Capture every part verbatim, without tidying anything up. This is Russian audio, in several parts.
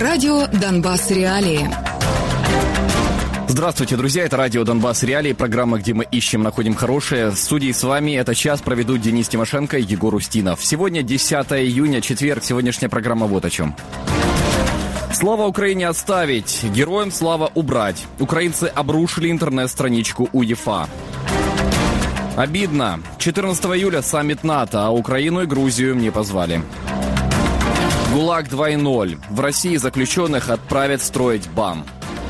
Радио «Донбасс. Реалии». Здравствуйте, друзья, это радио «Донбасс. Реалии», программа, где мы ищем, находим хорошее. В студии с вами этот час проведут Денис Тимошенко и Егор Устинов. Сегодня десятое июня, четверг, сегодняшняя программа вот о чем. Слава Украине отставить, героям слава убрать. Украинцы обрушили интернет-страничку УЕФА. Обидно. четырнадцатого июля саммит НАТО, а Украину и Грузию не позвали. ГУЛАГ два ноль. В России заключенных отправят строить БАМ.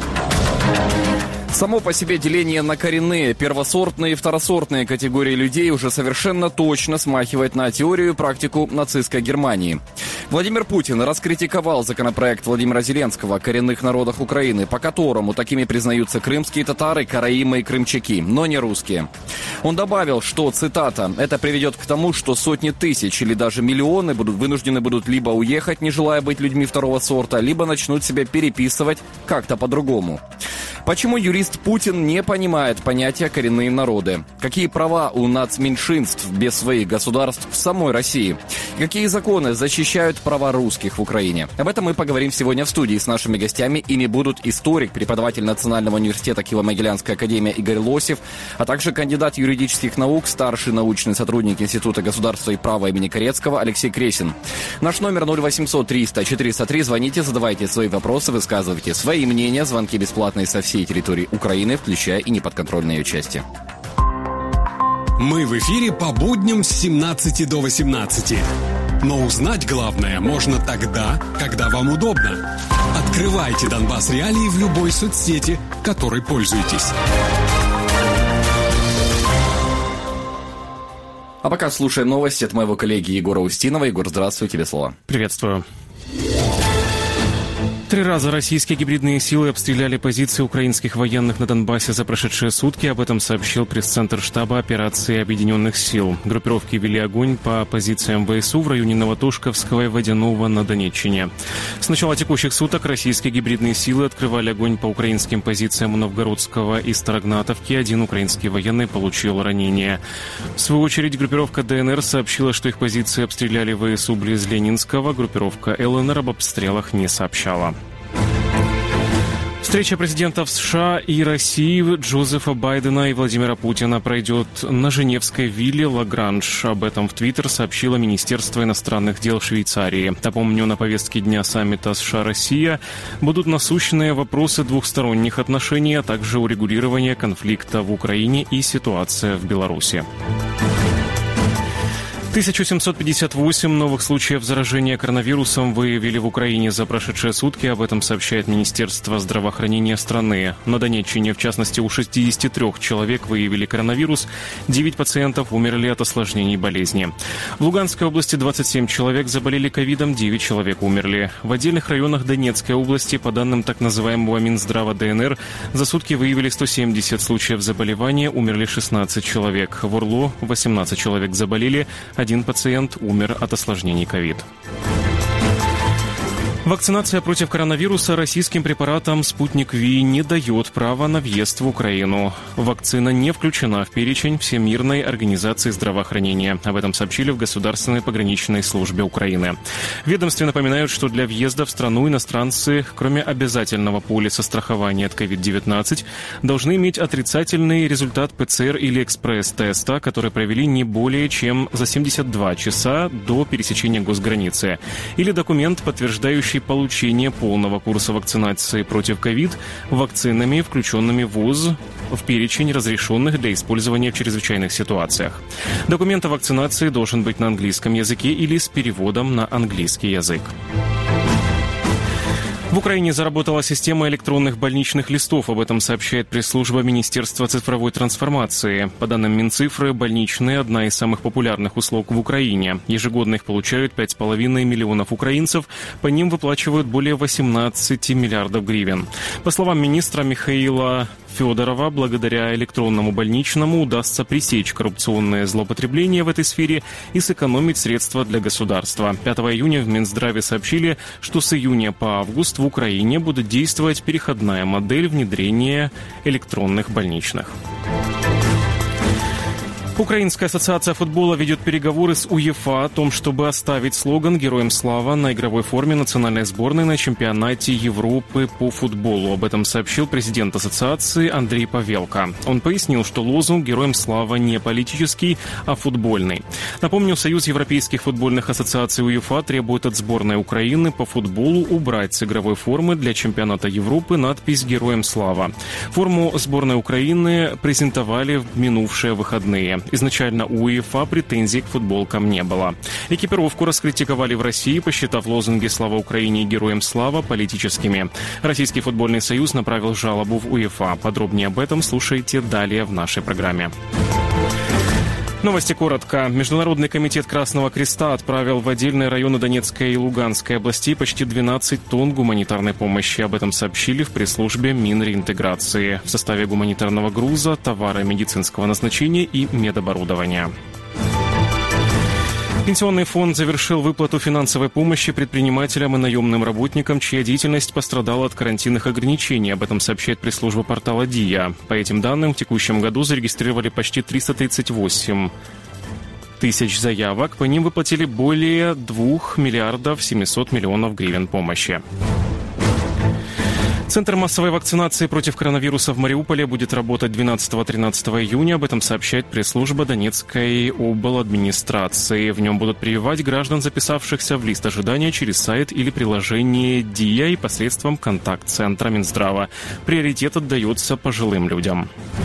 Само по себе деление на коренные, первосортные и второсортные категории людей уже совершенно точно смахивает на теорию и практику нацистской Германии. Владимир Путин раскритиковал законопроект Владимира Зеленского о коренных народах Украины, по которому такими признаются крымские татары, караимы и крымчаки, но не русские. Он добавил, что, цитата, «это приведет к тому, что сотни тысяч или даже миллионы будут вынуждены будут либо уехать, не желая быть людьми второго сорта, либо начнут себя переписывать как-то по-другому». Почему юрист Путин не понимает понятия «коренные народы»? Какие права у нацменьшинств без своих государств в самой России? Какие законы защищают права русских в Украине? Об этом мы поговорим сегодня в студии с нашими гостями. Ими будут историк, преподаватель Национального университета Киево-Могилянская академия Игорь Лосев, а также кандидат юридических наук, старший научный сотрудник Института государства и права имени Корецкого Алексей Кресин. Наш номер ноль восемьсот триста четыреста три. Звоните, задавайте свои вопросы, высказывайте свои мнения. Звонки бесплатные со всей территории Украины, включая и неподконтрольные ее части. Мы в эфире по будням с семнадцати до восемнадцати. Но узнать главное можно тогда, когда вам удобно. Открывайте «Донбасс. Реалии» в любой соцсети, которой пользуетесь. А пока слушаем новости от моего коллеги Егора Устинова. Егор, здравствуй, тебе слово. Приветствую. Три раза российские гибридные силы обстреляли позиции украинских военных на Донбассе за прошедшие сутки. Об этом сообщил пресс-центр штаба операции Объединенных сил. Группировки вели огонь по позициям ВСУ в районе Новотошковского и Водяного на Донеччине. С начала текущих суток российские гибридные силы открывали огонь по украинским позициям у Новгородского и Старогнатовки. Один украинский военный получил ранение. В свою очередь, группировка ДНР сообщила, что их позиции обстреляли ВСУ близ Ленинского. Группировка ЛНР об обстрелах не сообщала. Встреча президентов США и России Джозефа Байдена и Владимира Путина пройдет на женевской вилле Лагранж. Об этом в Твиттер сообщило Министерство иностранных дел Швейцарии. Напомню, на повестке дня саммита США-Россия будут насущные вопросы двухсторонних отношений, а также урегулирование конфликта в Украине и ситуация в Беларуси. тысяча семьсот пятьдесят восемь новых случаев заражения коронавирусом выявили в Украине за прошедшие сутки. Об этом сообщает Министерство здравоохранения страны. На Донеччине, в частности, у шестидесяти трёх человек выявили коронавирус. девять пациентов умерли от осложнений болезни. В Луганской области двадцать семь человек заболели ковидом, девять человек умерли. В отдельных районах Донецкой области, по данным так называемого Минздрава ДНР, за сутки выявили сто семьдесят случаев заболевания, умерли шестнадцать человек. В Орло восемнадцать человек заболели, один пациент умер от осложнений ковид. Вакцинация против коронавируса российским препаратом «Спутник Ви» не дает права на въезд в Украину. Вакцина не включена в перечень Всемирной организации здравоохранения. Об этом сообщили в Государственной пограничной службе Украины. В ведомстве напоминают, что для въезда в страну иностранцы, кроме обязательного полиса страхования от ковид девятнадцать, должны иметь отрицательный результат ПЦР или экспресс-теста, который провели не более чем за семьдесят два часа до пересечения госграницы, или документ, подтверждающий получение полного курса вакцинации против ковид вакцинами, включенными в ВОЗ в перечень разрешенных для использования в чрезвычайных ситуациях. Документ о вакцинации должен быть на английском языке или с переводом на английский язык. В Украине заработала система электронных больничных листов. Об этом сообщает пресс-служба Министерства цифровой трансформации. По данным Минцифры, больничные – одна из самых популярных услуг в Украине. Ежегодно их получают пять с половиной миллионов украинцев. По ним выплачивают более восемнадцати миллиардов гривен. По словам министра Михаила Федорова, благодаря электронному больничному удастся пресечь коррупционное злоупотребление в этой сфере и сэкономить средства для государства. пятого июня в Минздраве сообщили, что с июня по август в Украине будет действовать переходная модель внедрения электронных больничных. Украинская ассоциация футбола ведет переговоры с УЕФА о том, чтобы оставить слоган «Героям слава» на игровой форме национальной сборной на чемпионате Европы по футболу. Об этом сообщил президент ассоциации Андрей Павелко. Он пояснил, что лозунг «Героям слава» не политический, а футбольный. Напомню, Союз европейских футбольных ассоциаций УЕФА требует от сборной Украины по футболу убрать с игровой формы для чемпионата Европы надпись «Героям слава». Форму сборной Украины презентовали в минувшие выходные. Изначально у УЕФА претензий к футболкам не было. Экипировку раскритиковали в России, посчитав лозунги «Слава Украине» и «Героям слава» политическими. Российский футбольный союз направил жалобу в УЕФА. Подробнее об этом слушайте далее в нашей программе. Новости коротко. Международный комитет Красного Креста отправил в отдельные районы Донецкой и Луганской областей почти двенадцать тонн гуманитарной помощи. Об этом сообщили в пресс-службе Минреинтеграции. В составе гуманитарного груза товары медицинского назначения и медоборудования. Пенсионный фонд завершил выплату финансовой помощи предпринимателям и наемным работникам, чья деятельность пострадала от карантинных ограничений. Об этом сообщает пресс-служба портала Диа. По этим данным, в текущем году зарегистрировали почти триста тридцать восемь тысяч заявок. По ним выплатили более двух миллиардов семьсот миллионов гривен помощи. Центр массовой вакцинации против коронавируса в Мариуполе будет работать двенадцатого-тринадцатого июня. Об этом сообщает пресс-служба Донецкой обладминистрации. В нем будут прививать граждан, записавшихся в лист ожидания через сайт или приложение Диа и посредством контакт-центра Минздрава. Приоритет отдается пожилым людям.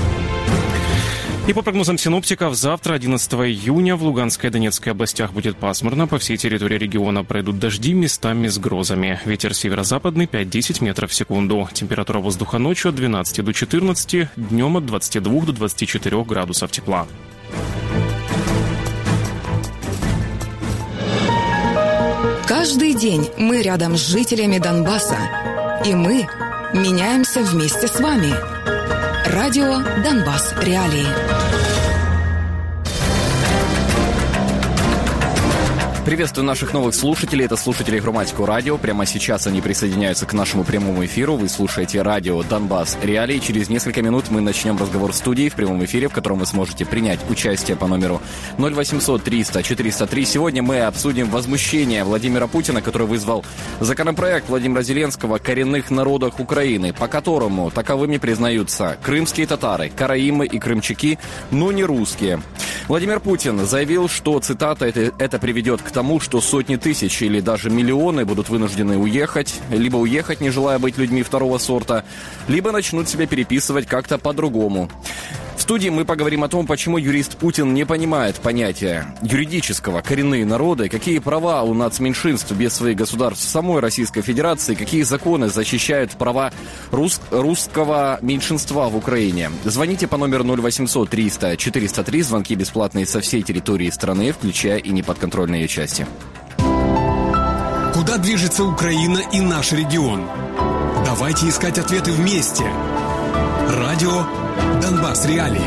И по прогнозам синоптиков, завтра, одиннадцатого июня, в Луганской и Донецкой областях будет пасмурно. По всей территории региона пройдут дожди, местами с грозами. Ветер северо-западный пять-десять метров в секунду. Температура воздуха ночью от двенадцати до четырнадцати, днем от двадцати двух до двадцати четырёх градусов тепла. Каждый день мы рядом с жителями Донбасса. И мы меняемся вместе с вами. Радио «Донбасс. Реалии». Приветствую наших новых слушателей. Это слушатели Громадского радио. Прямо сейчас они присоединяются к нашему прямому эфиру. Вы слушаете радио «Донбасс. Реалии». Через несколько минут мы начнем разговор в студии в прямом эфире, в котором вы сможете принять участие по номеру ноль восемьсот триста четыреста три. Сегодня мы обсудим возмущение Владимира Путина, который вызвал законопроект Владимира Зеленского о коренных народах Украины, по которому таковыми признаются крымские татары, караимы и крымчаки, но не русские. Владимир Путин заявил, что, цитата, это, это приведет к тому, что сотни тысяч или даже миллионы будут вынуждены уехать, либо уехать, не желая быть людьми второго сорта, либо начнут себя переписывать как-то по-другому. В студии мы поговорим о том, почему юрист Путин не понимает понятия юридического «коренные народы», какие права у нацменьшинств без своих государств в самой Российской Федерации, какие законы защищают права рус- русского меньшинства в Украине. Звоните по номеру ноль восемьсот триста четыреста три, звонки бесплатные со всей территории страны, включая и неподконтрольные ее части. Куда движется Украина и наш регион? Давайте искать ответы вместе. Радио «Донбасс. Реалии».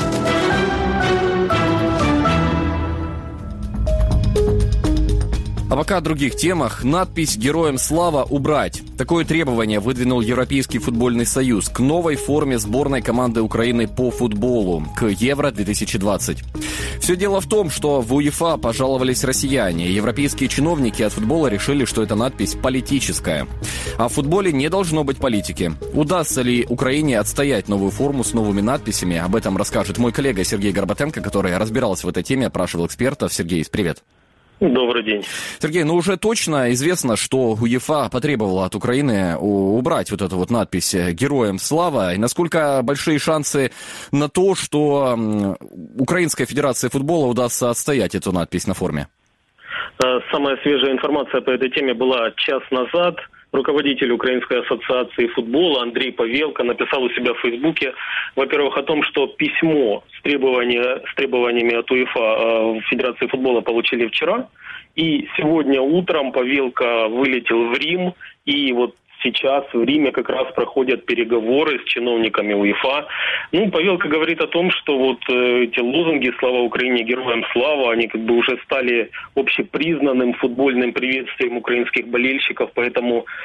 А пока о других темах. Надпись «Героям слава» убрать. Такое требование выдвинул Европейский футбольный союз к новой форме сборной команды Украины по футболу, к Евро две тысячи двадцать. Все дело в том, что в УЕФА пожаловались россияне. Европейские чиновники от футбола решили, что эта надпись политическая. А в футболе не должно быть политики. Удастся ли Украине отстоять новую форму с новыми надписями? Об этом расскажет мой коллега Сергей Горбатенко, который разбирался в этой теме, опрашивал экспертов. Сергей, привет. Добрый день. Сергей, ну уже точно известно, что УЕФА потребовала от Украины убрать вот эту вот надпись «Героям слава». И насколько большие шансы на то, что Украинская Федерация футбола удастся отстоять эту надпись на форме? Самая свежая информация по этой теме была час назад. Руководитель Украинской ассоциации футбола Андрей Павелко написал у себя в Фейсбуке, во-первых, о том, что письмо с, требования, с требованиями от УЕФА Федерации футбола получили вчера. И сегодня утром Павелко вылетел в Рим, и вот сейчас в Риме как раз проходят переговоры с чиновниками УЕФА. Ну, Павелко говорит о том, что вот э, эти лозунги «Слава Украине, героям слава», они как бы уже стали общепризнанным футбольным приветствием украинских болельщиков, поэтому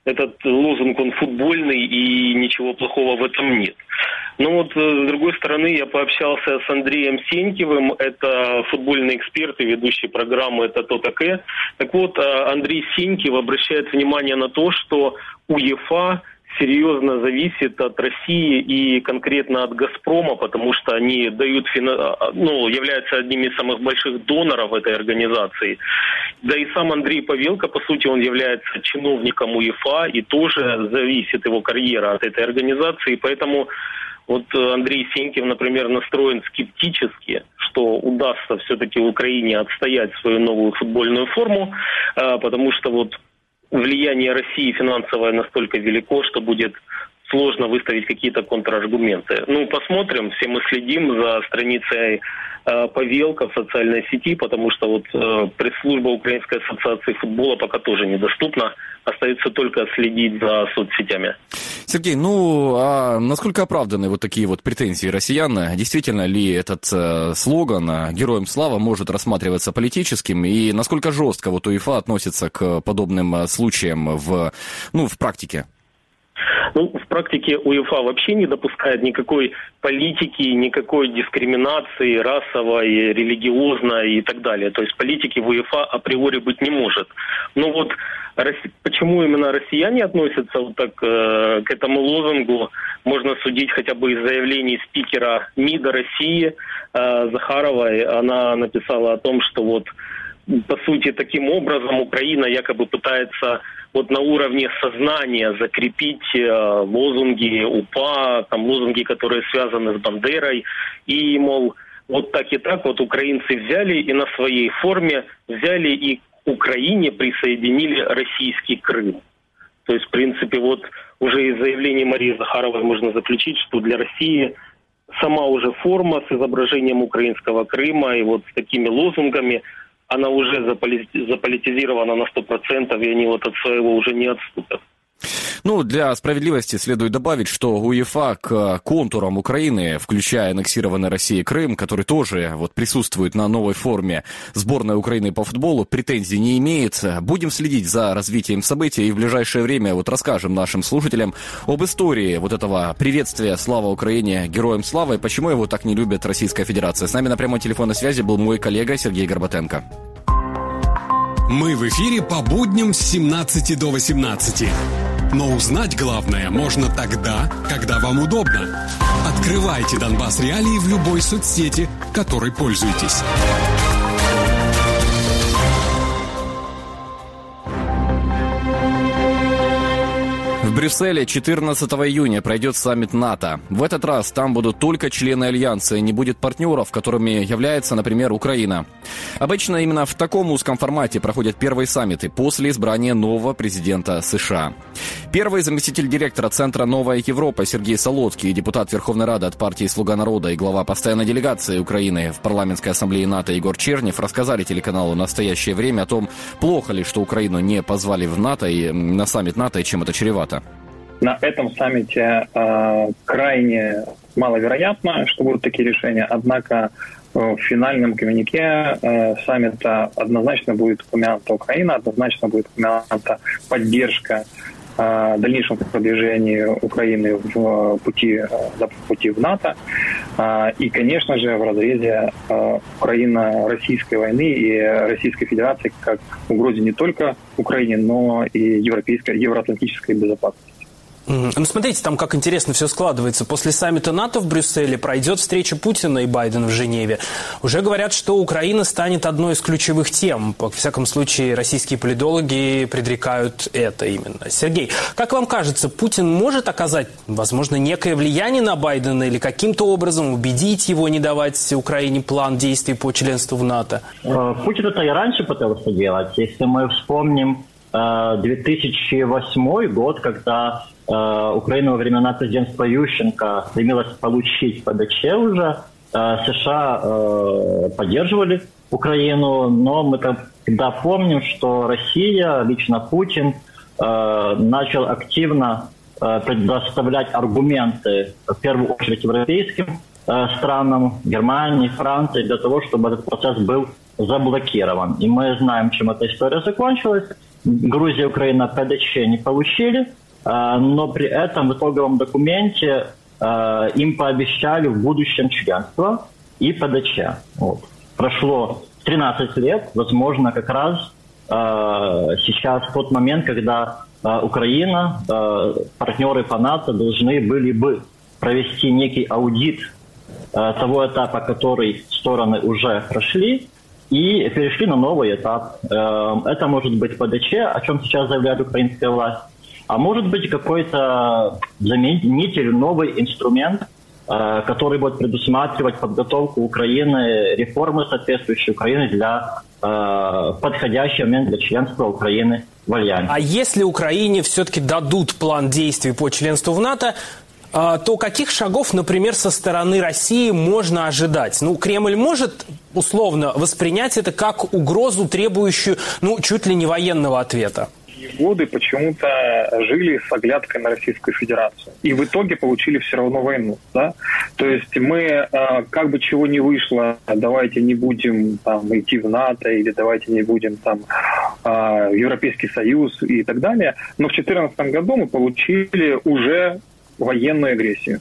этот лозунг, он футбольный, и ничего плохого в этом нет. Но вот, с другой стороны, я пообщался с Андреем Сенькивым, это футбольный эксперт и ведущий программы «Это то такое». Так вот, Андрей Сенькив обращает внимание на то, что УЕФА серьезно зависит от России и конкретно от «Газпрома», потому что они дают, ну, являются одними из самых больших доноров этой организации. Да и сам Андрей Павелко, по сути, он является чиновником УЕФА, и тоже зависит его карьера от этой организации. Поэтому вот Андрей Сенькив, например, настроен скептически, что удастся все-таки Украине отстоять свою новую футбольную форму, потому что вот влияние России финансовое настолько велико, что будет сложно выставить какие-то контраргументы. Ну, посмотрим, все мы следим за страницей э, Павелка в социальной сети, потому что вот э, пресс-служба Украинской ассоциации футбола пока тоже недоступна. Остается только следить за соцсетями. Сергей, ну, а насколько оправданы вот такие вот претензии россиян? Действительно ли этот э, слоган «Героям слава» может рассматриваться политическим? И насколько жестко вот УЕФА относится к подобным случаям в, ну, в практике? Ну, в практике УЕФА вообще не допускает никакой политики, никакой дискриминации расовой, религиозной и так далее. То есть политики в УЕФА априори быть не может. Но вот почему именно россияне относятся вот так э, к этому лозунгу, можно судить хотя бы из заявлений спикера МИДа России э, Захаровой. Она написала о том, что вот по сути таким образом Украина якобы пытается вот на уровне сознания закрепить э, лозунги УПА, там лозунги, которые связаны с Бандерой, и, мол, вот так и так вот украинцы взяли и на своей форме взяли и к Украине присоединили российский Крым. То есть, в принципе, вот уже из заявлений Марии Захаровой можно заключить, что для России сама уже форма с изображением украинского Крыма и вот с такими лозунгами, она уже заполитизирована на сто процентов, и они вот от своего уже не отступят. Ну, для справедливости следует добавить, что УЕФА к контурам Украины, включая аннексированный Россией Крым, который тоже вот присутствует на новой форме сборной Украины по футболу, претензий не имеет. Будем следить за развитием событий и в ближайшее время вот расскажем нашим слушателям об истории вот этого приветствия «Слава Украине! Героям слава!» и почему его так не любит Российская Федерация. С нами на прямой телефонной связи был мой коллега Сергей Горбатенко. Мы в эфире по будням с семнадцати до восемнадцати. Но узнать главное можно тогда, когда вам удобно. Открывайте Донбасс Реалии в любой соцсети, которой пользуетесь. В Брюсселе четырнадцатого июня пройдет саммит НАТО. В этот раз там будут только члены Альянса и не будет партнеров, которыми является, например, Украина. Обычно именно в таком узком формате проходят первые саммиты после избрания нового президента США. Первый заместитель директора Центра «Новая Европа» Сергей Солодский, депутат Верховной Рады от партии «Слуга народа» и глава постоянной делегации Украины в парламентской ассамблее НАТО Егор Чернев рассказали телеканалу «Настоящее время» о том, плохо ли, что Украину не позвали в НАТО и на саммит НАТО и чем это чревато. На этом саммите э, крайне маловероятно, что будут такие решения, однако э, в финальном коммюнике э, саммита однозначно будет упомянута Украина, однозначно будет упомянута поддержка э, дальнейшему продвижению Украины в пути, э, пути в НАТО. Э, и, конечно же, в разрезе э, Украино-российской войны и Российской Федерации как угрозе не только Украине, но и европейской, евроатлантической безопасности. Ну, смотрите, там как интересно все складывается. После саммита НАТО в Брюсселе пройдет встреча Путина и Байдена в Женеве. Уже говорят, что Украина станет одной из ключевых тем. Во всяком случае, российские политологи предрекают это именно. Сергей, как вам кажется, Путин может оказать, возможно, некое влияние на Байдена или каким-то образом убедить его не давать Украине план действий по членству в НАТО? Путин это и раньше пытался делать. Если мы вспомним две тысячи восьмой год, когда Украина во времена президентства Ющенко стремилась получить ПДЧ уже, США поддерживали Украину, но мы тогда помним, что Россия, лично Путин, начал активно предоставлять аргументы, в первую очередь европейским странам, Германии, Франции, для того, чтобы этот процесс был заблокирован. И мы знаем, чем эта история закончилась. Грузия и Украина ПДЧ не получили, но при этом в итоговом документе им пообещали в будущем членство и ПДЧ. Вот. Прошло тринадцать лет, возможно, как раз сейчас тот момент, когда Украина, партнеры по НАТО должны были бы провести некий аудит того этапа, который стороны уже прошли, и перешли на новый этап. Это может быть ПДЧ, о чем сейчас заявляет украинская власть, а может быть какой-то заменитель, новый инструмент, который будет предусматривать подготовку Украины, реформы соответствующей Украины для подходящий момент для членства Украины в Альянсе. А если Украине все-таки дадут план действий по членству в НАТО, то каких шагов, например, со стороны России можно ожидать? Ну, Кремль может условно воспринять это как угрозу, требующую, ну, чуть ли не военного ответа? Годы почему-то жили с оглядкой на Российскую Федерацию. И в итоге получили все равно войну. Да? То есть мы, как бы чего ни вышло, давайте не будем там, идти в НАТО, или давайте не будем там, в Европейский Союз и так далее. Но в две тысячи четырнадцатом году мы получили уже военную агрессию.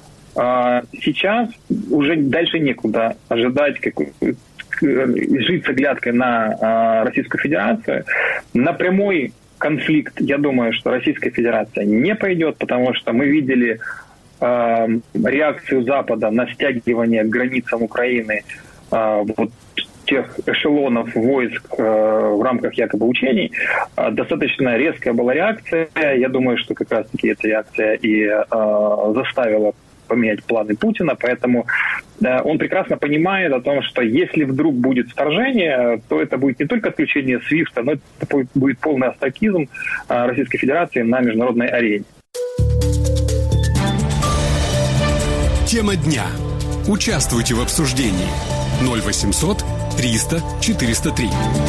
Сейчас уже дальше некуда ожидать какой-то жить с оглядкой на Российскую Федерацию. На прямой конфликт, я думаю, что Российская Федерация не пойдет, потому что мы видели э, реакцию Запада на стягивание к границам Украины э, вот тех эшелонов войск э, в рамках якобы учений. Э, достаточно резкая была реакция. Я думаю, что как раз-таки эта реакция и э, заставила поменять планы Путина, поэтому э, он прекрасно понимает о том, что если вдруг будет вторжение, то это будет не только отключение свифта, но это будет полный остракизм э, Российской Федерации на международной арене. Тема дня. Участвуйте в обсуждении. ноль восемьсот триста четыреста три.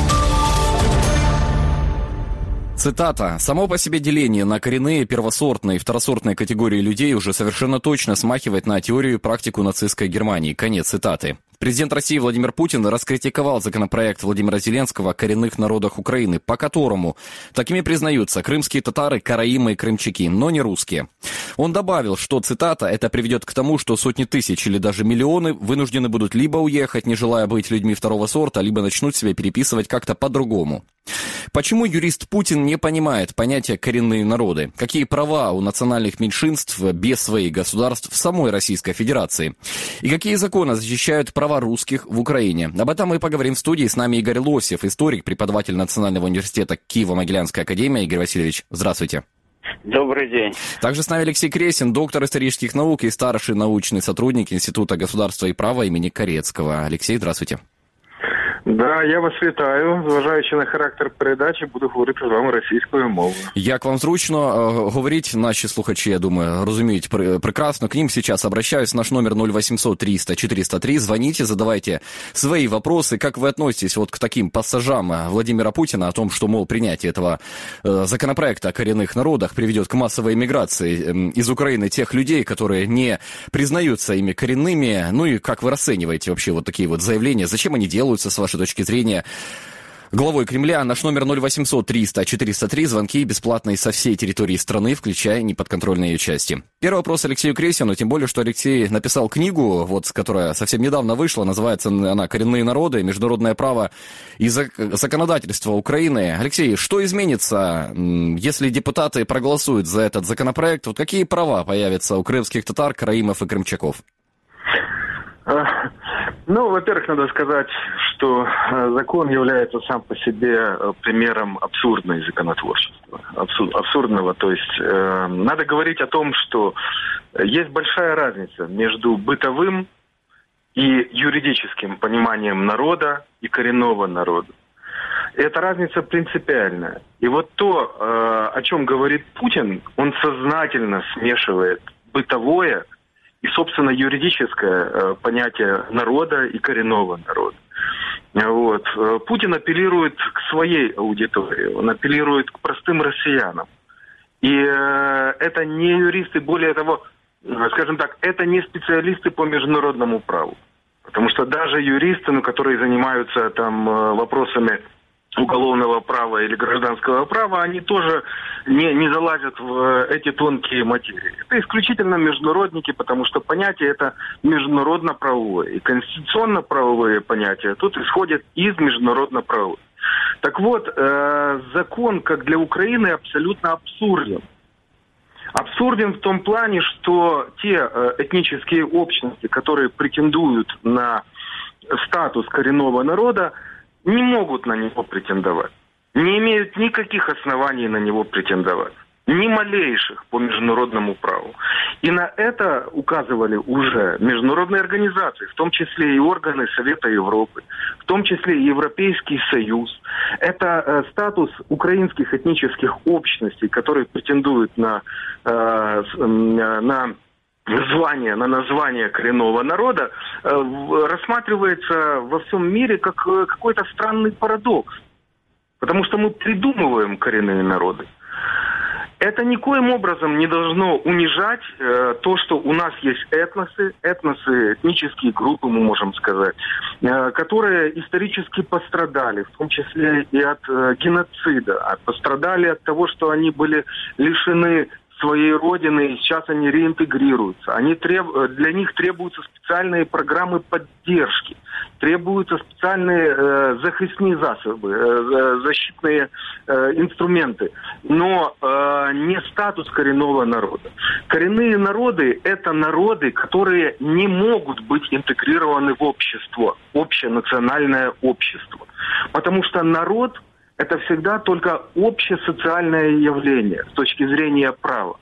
Цитата. «Само по себе деление на коренные, первосортные и второсортные категории людей уже совершенно точно смахивает на теорию и практику нацистской Германии». Конец цитаты. Президент России Владимир Путин раскритиковал законопроект Владимира Зеленского о коренных народах Украины, по которому такими признаются крымские татары, караимы и крымчаки, но не русские. Он добавил, что, цитата, «это приведет к тому, что сотни тысяч или даже миллионы вынуждены будут либо уехать, не желая быть людьми второго сорта, либо начнут себя переписывать как-то по-другому». Почему юрист Путин не понимает понятия «коренные народы»? Какие права у национальных меньшинств без своих государств в самой Российской Федерации? И какие законы защищают права русских в Украине? Об этом мы поговорим в студии. С нами Игорь Лосев, историк, преподаватель Национального университета Киево-Могилянской академии. Игорь Васильевич, здравствуйте. Добрый день. Также с нами Алексей Кресин, доктор исторических наук и старший научный сотрудник Института государства и права имени Корецкого. Алексей, здравствуйте. Да, я вас вітаю. Зважаючи на характер передачі, буду говорити з вами російською мовою. Як вам зручно говорить, наши слухачи, я думаю, разумеют прекрасно. К ним сейчас обращаюсь. Наш номер ноль восемьсот триста четыреста три. Звоните, задавайте свои вопросы. Как вы относитесь вот к таким пассажам Владимира Путина о том, что, мол, принятие этого законопроекта о коренных народах приведет к массовой эмиграции из Украины тех людей, которые не признаются ими коренными? Ну и как вы расцениваете вообще вот такие вот заявления? Зачем они делаются, с вашей точки зрения, главой Кремля? Наш номер ноль восемьсот триста четыреста три. Звонки бесплатные со всей территории страны, включая неподконтрольные ее части. Первый вопрос Алексею Кресину, тем более, что Алексей написал книгу, вот, которая совсем недавно вышла, называется она «Коренные народы. Международное право и законодательство Украины». Алексей, что изменится, если депутаты проголосуют за этот законопроект? Вот какие права появятся у крымских татар, караимов и крымчаков? Ну, во-первых, надо сказать, что закон является сам по себе примером абсурдной законотворчества. Абсурдного, то есть э, надо говорить о том, что есть большая разница между бытовым и юридическим пониманием народа и коренного народа. Эта разница принципиальная. И вот то, э, о чем говорит Путин, он сознательно смешивает бытовое и, собственно, юридическое э, понятие народа и коренного народа. Вот. Путин апеллирует к своей аудитории, он апеллирует к простым россиянам. И э, это не юристы, более того, скажем так, это не специалисты по международному праву. Потому что даже юристы, ну, которые занимаются там вопросами уголовного права или гражданского права, они тоже не, не залазят в эти тонкие материи. Это исключительно международники, потому что понятие это международно-правовое. И конституционно-правовые понятия тут исходят из международно-правовых. Так вот, э, закон, как для Украины, абсолютно абсурден. Абсурден в том плане, что те э, этнические общности, которые претендуют на статус коренного народа, не могут на него претендовать. Не имеют никаких оснований на него претендовать. Ни малейших по международному праву. И на это указывали уже международные организации, в том числе и органы Совета Европы, в том числе и Европейский Союз. Это э, статус украинских этнических общностей, которые претендуют на, э, на звание, на название коренного народа, э, рассматривается во всем мире как э, какой-то странный парадокс. Потому что мы придумываем коренные народы. Это никоим образом не должно унижать э, то, что у нас есть этносы, этносы, этнические группы, мы можем сказать, э, которые исторически пострадали, в том числе и от э, геноцида, а пострадали от того, что они были лишены своей родины, и сейчас они реинтегрируются. Они треб... Для них требуются специальные программы поддержки, требуются специальные э, захисные засобы, э, защитные э, инструменты, но э, не статус коренного народа. Коренные народы – это народы, которые не могут быть интегрированы в общество, общенациональное общество. Потому что народ – это всегда только общесоциальное явление с точки зрения права.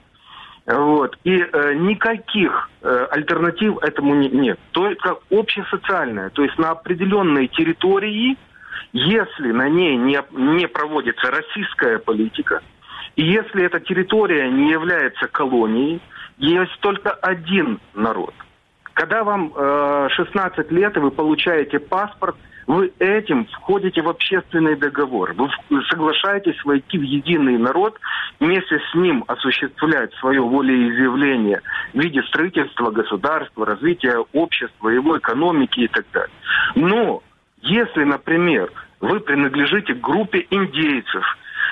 Вот. И э, никаких э, альтернатив этому не, нет. Только общесоциальное. То есть на определенной территории, если на ней не, не проводится российская политика, и если эта территория не является колонией, есть только один народ. Когда вам э, шестнадцать лет, и вы получаете паспорт, вы этим входите в общественный договор. Вы соглашаетесь войти в единый народ, вместе с ним осуществлять свое волеизъявление в виде строительства государства, развития общества, его экономики и так далее. Но если, например, вы принадлежите к группе индейцев,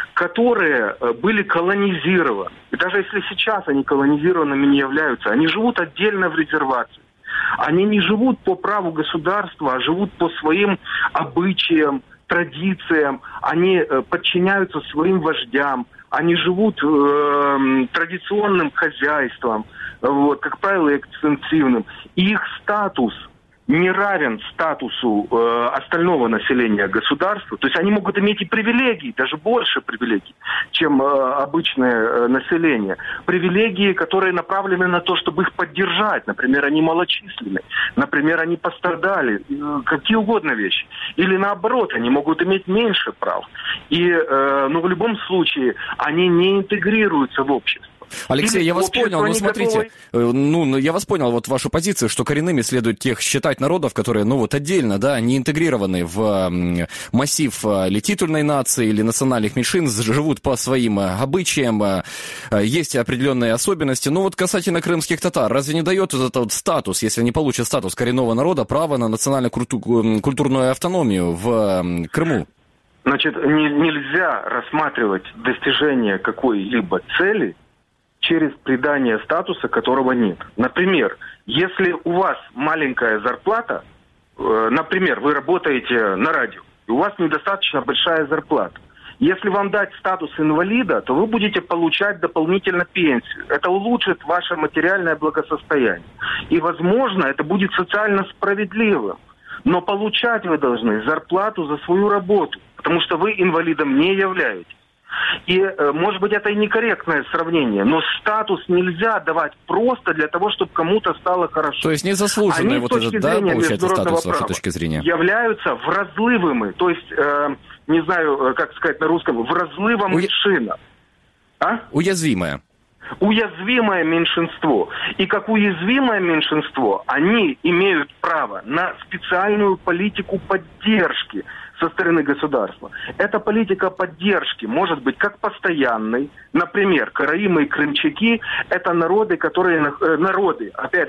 которые были колонизированы, и даже если сейчас они колонизированными не являются, они живут отдельно в резервации. Они не живут по праву государства, а живут по своим обычаям, традициям. Они э, подчиняются своим вождям. Они живут э, традиционным хозяйством, вот, как правило, экстенсивным. И их статус не равен статусу э, остального населения государства. То есть они могут иметь и привилегии, даже больше привилегий, чем э, обычное э, население. Привилегии, которые направлены на то, чтобы их поддержать. Например, они малочисленны. Например, они пострадали. Э, какие угодно вещи. Или наоборот, они могут иметь меньше прав. И, э, но в любом случае они не интегрируются в общество. Алексей, Или я вас понял, но смотрите, готовы... ну, я вас понял, вот вашу позицию, что коренными следует тех считать народов, которые, ну, вот отдельно, да, не интегрированы в массив или титульной нации, или национальных меньшин, живут по своим обычаям, есть определенные особенности. Но вот касательно крымских татар, разве не дает вот этот вот статус, если они получат статус коренного народа, право на национально-культурную автономию в Крыму? Значит, не, нельзя рассматривать достижение какой-либо цели через придание статуса, которого нет. Например, если у вас маленькая зарплата, э, например, вы работаете на радио, и у вас недостаточно большая зарплата. Если вам дать статус инвалида, то вы будете получать дополнительно пенсию. Это улучшит ваше материальное благосостояние. И, возможно, это будет социально справедливым. Но получать вы должны зарплату за свою работу, потому что вы инвалидом не являетесь. И, может быть, это и некорректное сравнение, но статус нельзя давать просто для того, чтобы кому-то стало хорошо. То есть незаслуженный вот этот, да, получается, статус с вашей точки зрения? Являются вразливыми, то есть, э, не знаю, как сказать на русском, вразливым Уя... меньшина. А? Уязвимое. Уязвимое меньшинство. И как уязвимое меньшинство, они имеют право на специальную политику поддержки со стороны государства. Эта политика поддержки может быть как постоянной. Например, караимы и крымчаки – это народы, которые, народы, опять же,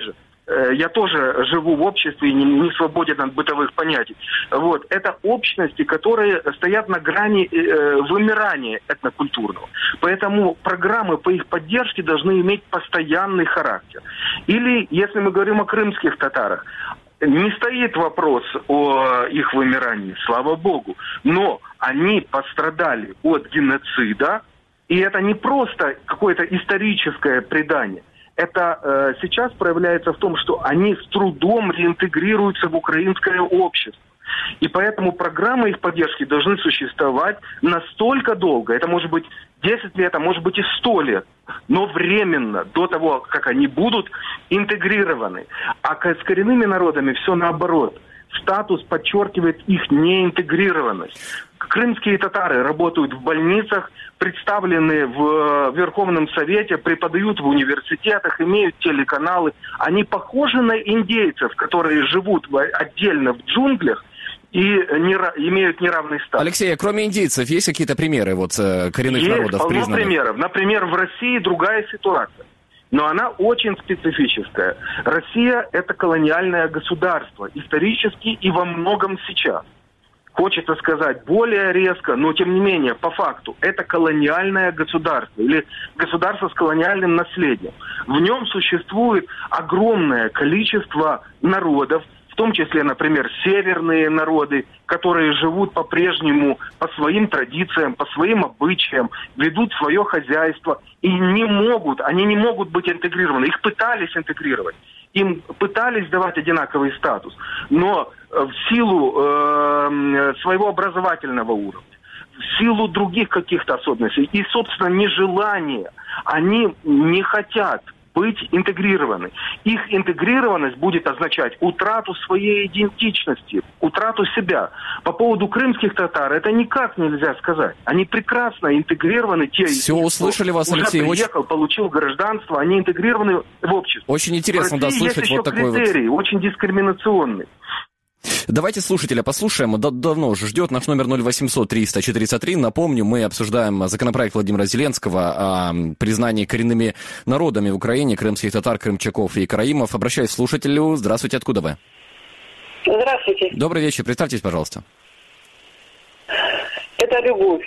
я тоже живу в обществе и не, не свободен от бытовых понятий. Вот. Это общности, которые стоят на грани э, вымирания этнокультурного. Поэтому программы по их поддержке должны иметь постоянный характер. Или, если мы говорим о крымских татарах, не стоит вопрос о их вымирании, слава богу. Но они пострадали от геноцида, и это не просто какое-то историческое предание. Это э, сейчас проявляется в том, что они с трудом реинтегрируются в украинское общество. И поэтому программы их поддержки должны существовать настолько долго. Это может быть десять лет, а может быть и сто лет. Но временно, до того, как они будут интегрированы. А с коренными народами все наоборот. Статус подчеркивает их неинтегрированность. Крымские татары работают в больницах, представлены в Верховном Совете, преподают в университетах, имеют телеканалы. Они похожи на индейцев, которые живут отдельно в джунглях и не, имеют неравный статус. Алексей, а кроме индейцев, есть какие-то примеры вот, коренных есть народов признанных? Есть полно примеров. Например, в России другая ситуация. Но она очень специфическая. Россия – это колониальное государство, исторически и во многом сейчас. Хочется сказать более резко, но тем не менее, по факту, это колониальное государство или государство с колониальным наследием. В нем существует огромное количество народов, в том числе, например, северные народы, которые живут по-прежнему по своим традициям, по своим обычаям, ведут свое хозяйство и не могут, они не могут быть интегрированы. Их пытались интегрировать, им пытались давать одинаковый статус, но в силу э, своего образовательного уровня, в силу других каких-то особенностей и, собственно, нежелания, они не хотят быть интегрированы. Их интегрированность будет означать утрату своей идентичности, утрату себя. По поводу крымских татар это никак нельзя сказать. Они прекрасно интегрированы. Те, Все услышали вас, уже Алексей. приехал, очень... получил гражданство, они интегрированы в общество. Очень интересно, да, слышать есть еще вот такой критерий, вот... очень дискриминационный. Давайте слушателя послушаем. Да, давно уже ждет наш номер ноль восемьсот триста четыреста три. Напомню, мы обсуждаем законопроект Владимира Зеленского о признании коренными народами в Украине крымских татар, крымчаков и караимов. Обращаюсь к слушателю. Здравствуйте, откуда вы? Здравствуйте. Добрый вечер, представьтесь, пожалуйста. Это Любовь.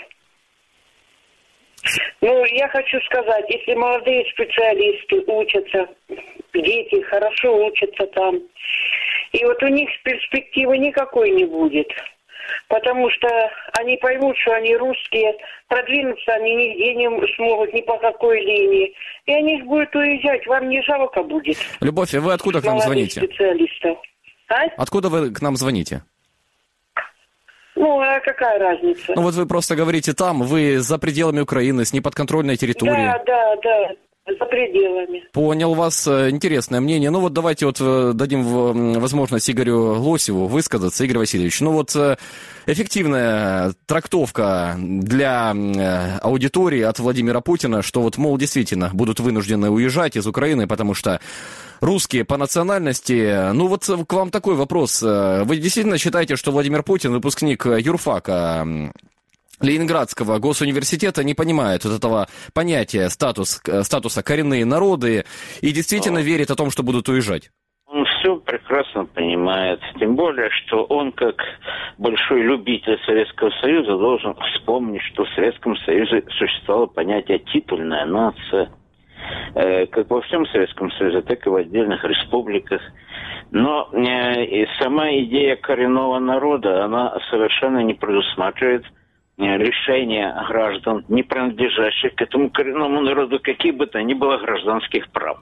Ну, я хочу сказать, если молодые специалисты учатся, дети хорошо учатся там, и вот у них перспективы никакой не будет. Потому что они поймут, что они русские, продвинуться они нигде не смогут, ни по какой линии. И они будут уезжать, вам не жалко будет. Любовь, а вы откуда к нам звоните? Специалистов. А? Откуда вы к нам звоните? Ну, а какая разница? Ну, вот вы просто говорите там, вы за пределами Украины, с неподконтрольной территории. Да, да, да. За пределами. Понял вас. Интересное мнение. Ну вот давайте вот дадим возможность Игорю Лосеву высказаться. Игорь Васильевич, ну вот эффективная трактовка для аудитории от Владимира Путина, что вот, мол, действительно будут вынуждены уезжать из Украины, потому что русские по национальности. Ну вот к вам такой вопрос. Вы действительно считаете, что Владимир Путин, выпускник юрфака Ленинградского госуниверситета, не понимает вот этого понятия статус, статуса коренные народы и действительно Но... верит о том, что будут уезжать? Он все прекрасно понимает. Тем более, что он, как большой любитель Советского Союза, должен вспомнить, что в Советском Союзе существовало понятие «титульная нация». Э, как во всем Советском Союзе, так и в отдельных республиках. Но э, и сама идея коренного народа, она совершенно не предусматривает лишение граждан, не принадлежащих к этому коренному народу, каких бы то ни было гражданских прав.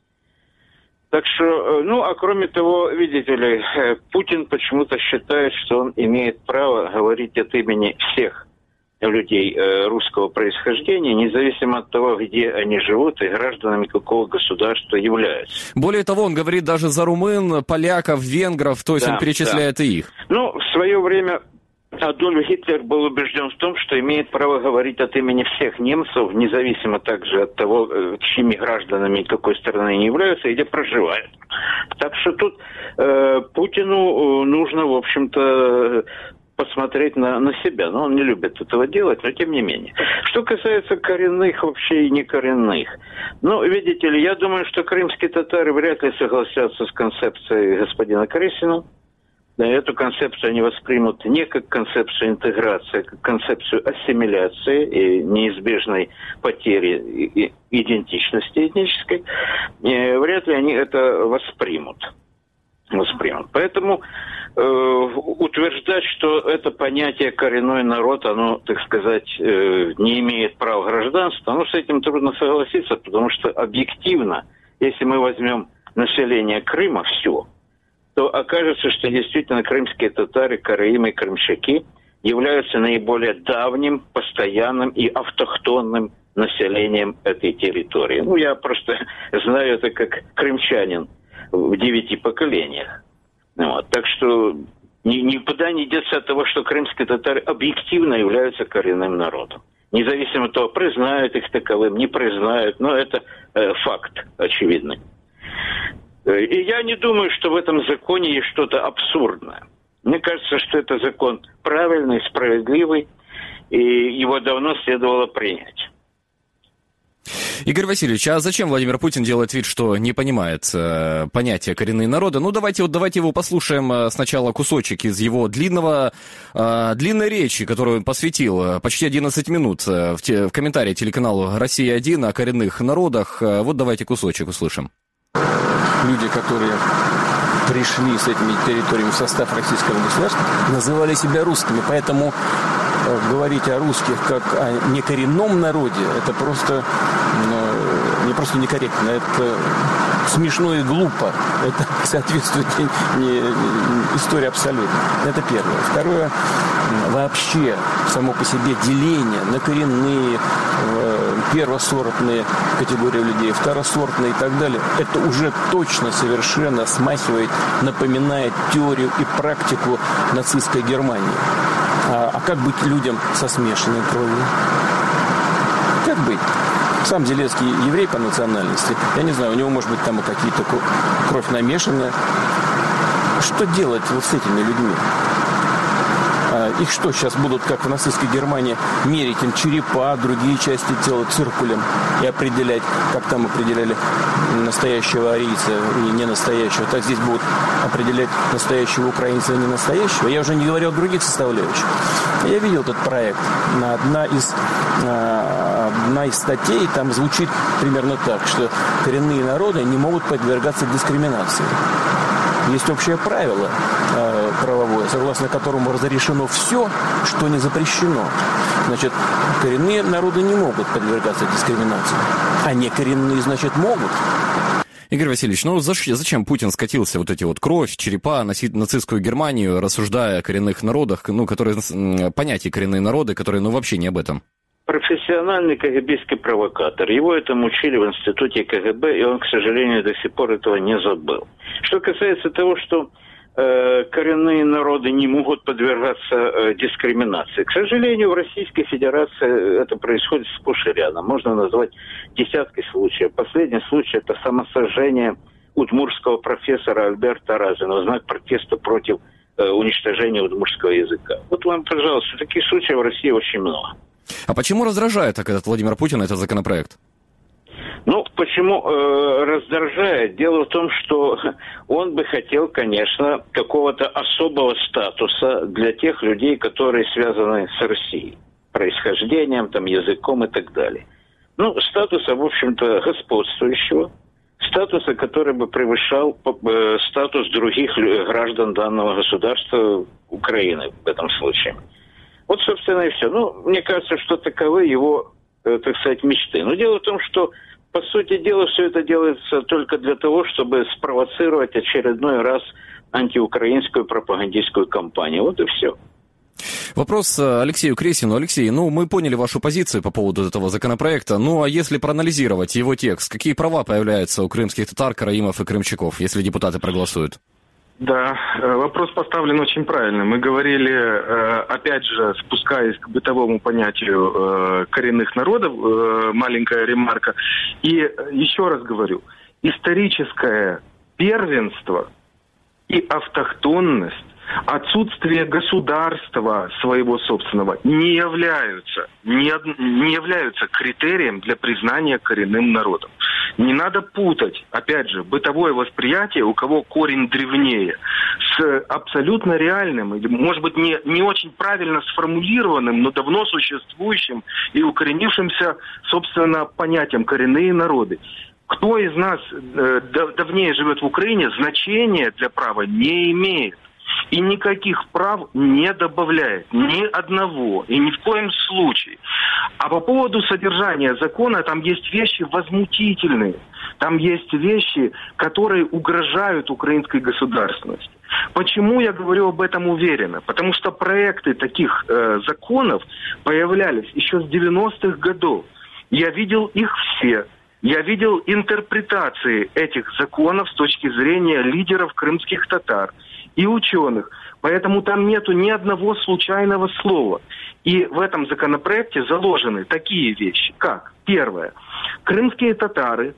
Так что, ну, а кроме того, видите ли, Путин почему-то считает, что он имеет право говорить от имени всех людей русского происхождения, независимо от того, где они живут и гражданами какого государства являются. Более того, он говорит даже за румын, поляков, венгров, то есть да, он перечисляет да. и их. Ну, в свое время Адольф Гитлер был убежден в том, что имеет право говорить от имени всех немцев, независимо также от того, чьими гражданами какой страны они являются и где проживают. Так что тут э, Путину нужно, в общем-то, посмотреть на, на себя. Но он не любит этого делать, но тем не менее. Что касается коренных вообще и некоренных. Ну, видите ли, я думаю, что крымские татары вряд ли согласятся с концепцией господина Кресина. Эту концепцию они воспримут не как концепцию интеграции, а как концепцию ассимиляции и неизбежной потери идентичности этнической. И вряд ли они это воспримут. воспримут. Поэтому э, утверждать, что это понятие коренной народ, оно, так сказать, э, не имеет права гражданства, ну, с этим трудно согласиться, потому что объективно, если мы возьмем население Крыма, все, то окажется, что действительно крымские татары, караимы и крымчаки являются наиболее давним, постоянным и автохтонным населением этой территории. Ну, я просто знаю это как крымчанин в девяти поколениях. Вот. Так что ни, никуда не деться от того, что крымские татары объективно являются коренным народом. Независимо от того, признают их таковым, не признают, но это э, факт очевидный. И я не думаю, что в этом законе есть что-то абсурдное. Мне кажется, что это закон правильный, справедливый, и его давно следовало принять. Игорь Васильевич, а зачем Владимир Путин делает вид, что не понимает э, понятия коренные народы? Ну, давайте, вот, давайте его послушаем э, сначала кусочек из его длинного, э, длинной речи, которую он посвятил э, почти одиннадцать минут э, в, те, в комментарии телеканалу «Россия один» о коренных народах. Э, вот давайте кусочек услышим. Люди, которые пришли с этими территориями в состав российского государства, называли себя русскими, поэтому говорить о русских как о некоренном народе, это просто, ну, не просто некорректно, это смешно и глупо. Это соответствует не, не, не истории абсолютно. Это первое. Второе, вообще само по себе деление на коренные, первосортные категории людей, второсортные и так далее, это уже точно совершенно смахивает, напоминает теорию и практику нацистской Германии. А, а как быть людям со смешанной кровью? Как быть? Сам Зеленский еврей по национальности. Я не знаю, у него, может быть, там и какие-то кровь намешанная. Что делать вот с этими людьми? Их что, сейчас будут, как в нацистской Германии, мерить им черепа, другие части тела циркулем и определять, как там определяли настоящего арийца и ненастоящего. Так здесь будут определять настоящего украинца и ненастоящего. Я уже не говорю о других составляющих. Я видел этот проект. Одна из, одна из статей там звучит примерно так, что коренные народы не могут подвергаться дискриминации. Есть общее правило э, правовое, согласно которому разрешено все, что не запрещено. Значит, коренные народы не могут подвергаться дискриминации, а некоренные, значит, могут. Игорь Васильевич, ну зачем Путин скатился вот эти вот кровь, черепа, нацистскую Германию, рассуждая о коренных народах, ну, которые, понятие коренные народы, которые, ну, вообще не об этом? Профессиональный КГБистский провокатор. Его этому учили в институте КГБ, и он, к сожалению, до сих пор этого не забыл. Что касается того, что э, коренные народы не могут подвергаться э, дискриминации. К сожалению, в Российской Федерации это происходит сплошь и рядом. Можно назвать десятки случаев. Последний случай – это самосожжение удмуртского профессора Альберта Разина в знак протеста против э, уничтожения удмуртского языка. Вот вам, пожалуйста, таких случаев в России очень много. А почему раздражает так этот Владимир Путин этот законопроект? Ну, почему э, раздражает? Дело в том, что он бы хотел, конечно, какого-то особого статуса для тех людей, которые связаны с Россией. Происхождением, там, языком и так далее. Ну, статуса, в общем-то, господствующего. Статуса, который бы превышал э, статус других граждан данного государства, Украины в этом случае. Вот, собственно, и все. Ну, мне кажется, что таковы его, э, так сказать, мечты. Но дело в том, что, по сути дела, все это делается только для того, чтобы спровоцировать очередной раз антиукраинскую пропагандистскую кампанию. Вот и все. Вопрос Алексею Кресину. Алексей, ну, мы поняли вашу позицию по поводу этого законопроекта. Ну, а если проанализировать его текст, какие права появляются у крымских татар, караимов и крымчаков, если депутаты проголосуют? Да, вопрос поставлен очень правильно. Мы говорили, опять же, спускаясь к бытовому понятию коренных народов, маленькая ремарка. И еще раз говорю, историческое первенство и автохтонность отсутствие государства своего собственного не являются, не, не являются критерием для признания коренным народом. Не надо путать, опять же, бытовое восприятие, у кого корень древнее, с абсолютно реальным, может быть, не, не очень правильно сформулированным, но давно существующим и укоренившимся, собственно, понятием коренные народы. Кто из нас э, давнее живет в Украине, значения для права не имеет. И никаких прав не добавляет, ни одного, и ни в коем случае. А по поводу содержания закона, там есть вещи возмутительные. Там есть вещи, которые угрожают украинской государственности. Почему я говорю об этом уверенно? Потому что проекты таких э, законов появлялись еще с девяностых годов. Я видел их все. Я видел интерпретации этих законов с точки зрения лидеров крымских татар и ученых. Поэтому там нету ни одного случайного слова. И в этом законопроекте заложены такие вещи, как, первое, крымские татары,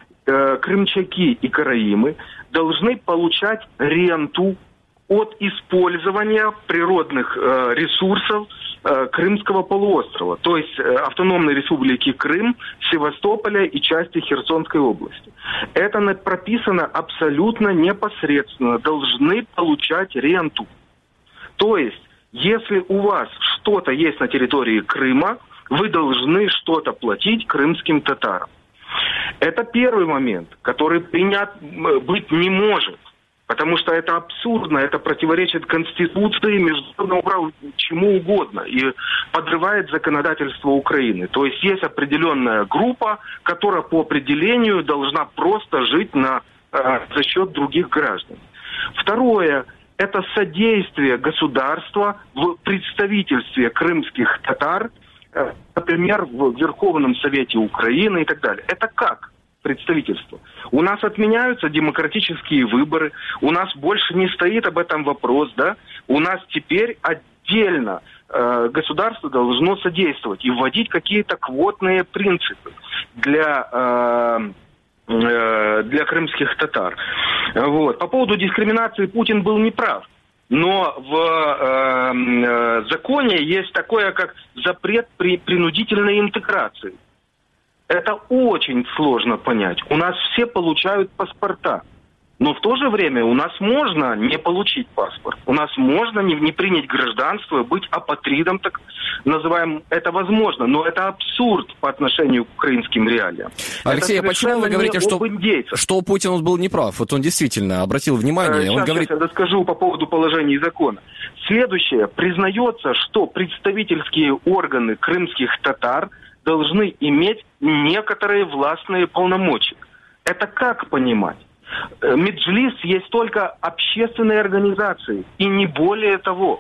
э, крымчаки и караимы должны получать ренту от использования природных э, ресурсов э, Крымского полуострова, то есть э, Автономной Республики Крым, Севастополя и части Херсонской области. Это прописано абсолютно непосредственно. Должны получать ренту. То есть, если у вас что-то есть на территории Крыма, вы должны что-то платить крымским татарам. Это первый момент, который принят быть не может. Потому что это абсурдно, это противоречит Конституции, международному праву, чему угодно. И подрывает законодательство Украины. То есть есть определенная группа, которая по определению должна просто жить на, э, за счет других граждан. Второе. Это содействие государства в представительстве крымских татар, э, например, в Верховном Совете Украины и так далее. Это как? Представительство. У нас отменяются демократические выборы, у нас больше не стоит об этом вопрос, да? У нас теперь отдельно э, государство должно содействовать и вводить какие-то квотные принципы для, э, э, для крымских татар. Вот. По поводу дискриминации Путин был неправ. Но в э, э, законе есть такое, как запрет при принудительной интеграции. Это очень сложно понять. У нас все получают паспорта. Но в то же время у нас можно не получить паспорт. У нас можно не, не принять гражданство, быть апатридом, так называемым. Это возможно, но это абсурд по отношению к украинским реалиям. Алексей, а почему вы говорите, что, что Путин был неправ? Вот он действительно обратил внимание. Сейчас, он говорит... сейчас я расскажу по поводу положений закона. Следующее. Признается, что представительские органы крымских татар должны иметь некоторые властные полномочия. Это как понимать? Меджлис есть только общественные организации, и не более того.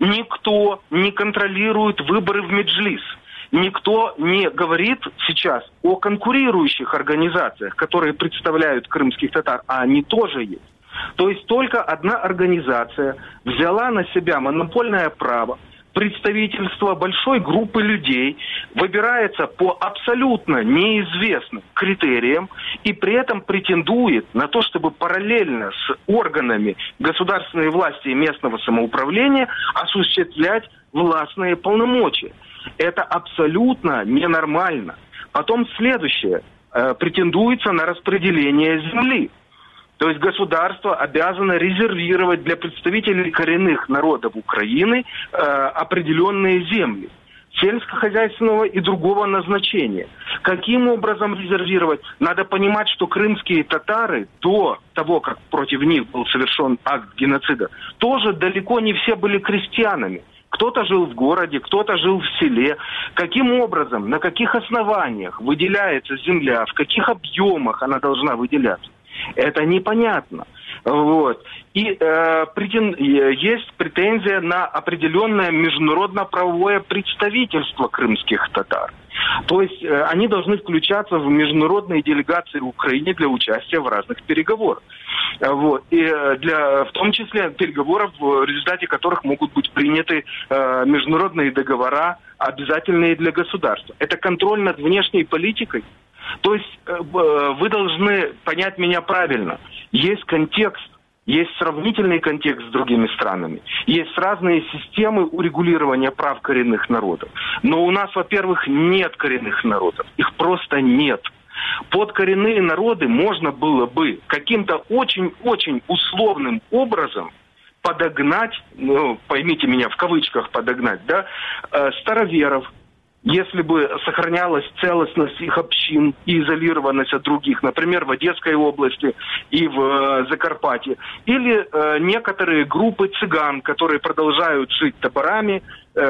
Никто не контролирует выборы в Меджлис. Никто не говорит сейчас о конкурирующих организациях, которые представляют крымских татар, а они тоже есть. То есть только одна организация взяла на себя монопольное право, представительство большой группы людей выбирается по абсолютно неизвестным критериям и при этом претендует на то, чтобы параллельно с органами государственной власти и местного самоуправления осуществлять властные полномочия. Это абсолютно ненормально. Потом следующее. Э, претендуется на распределение земли. То есть государство обязано резервировать для представителей коренных народов Украины э, определенные земли сельскохозяйственного и другого назначения. Каким образом резервировать? Надо понимать, что крымские татары до того, как против них был совершен акт геноцида, тоже далеко не все были крестьянами. Кто-то жил в городе, кто-то жил в селе. Каким образом, на каких основаниях выделяется земля, в каких объемах она должна выделяться? Это непонятно. Вот. И э, претен... есть претензия на определенное международно-правовое представительство крымских татар. То есть э, они должны включаться в международные делегации в Украине для участия в разных переговорах. Вот. И для, в том числе переговоров, в результате которых могут быть приняты э, международные договора, обязательные для государства. Это контроль над внешней политикой. То есть э, вы должны понять меня правильно. Есть контекст, есть сравнительный контекст с другими странами, есть разные системы урегулирования прав коренных народов. Но у нас, во-первых, нет коренных народов, их просто нет. Под коренные народы можно было бы каким-то очень-очень условным образом подогнать, ну, поймите меня, в кавычках подогнать, да, э, староверов, если бы сохранялась целостность их общин и изолированность от других, например, в Одесской области и в э, Закарпатье, или э, некоторые группы цыган, которые продолжают жить таборами,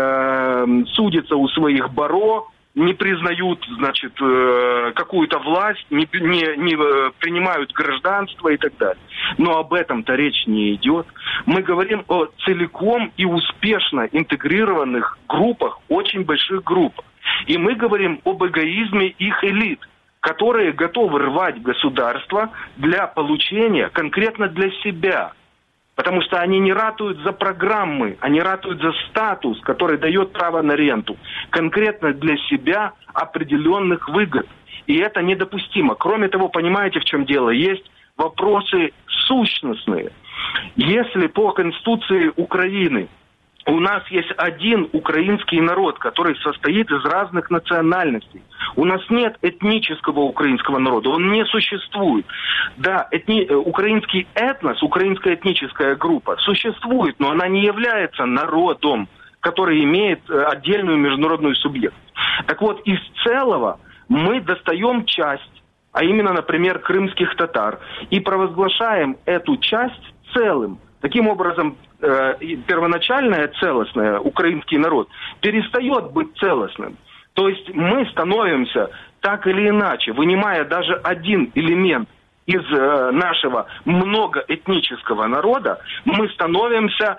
э, судятся у своих боро, не признают, значит, э, какую-то власть, не, не, не э, принимают гражданство и так далее. Но об этом-то речь не идет. Мы говорим о целиком и успешно интегрированных группах, очень больших группах. И мы говорим об эгоизме их элит, которые готовы рвать государство для получения, конкретно для себя. Потому что они не ратуют за программы, они ратуют за статус, который дает право на ренту. Конкретно для себя определенных выгод. И это недопустимо. Кроме того, понимаете, в чем дело? Есть вопросы сущностные. Если по Конституции Украины у нас есть один украинский народ, который состоит из разных национальностей. У нас нет этнического украинского народа, он не существует. Да, этни... украинский этнос, украинская этническая группа существует, но она не является народом, который имеет отдельную международную субъектность. Так вот, из целого мы достаем часть, а именно, например, крымских татар, и провозглашаем эту часть целым. Таким образом, э, первоначальная целостная украинский народ перестает быть целостным. То есть мы становимся так или иначе, вынимая даже один элемент из э, нашего многоэтнического народа, мы становимся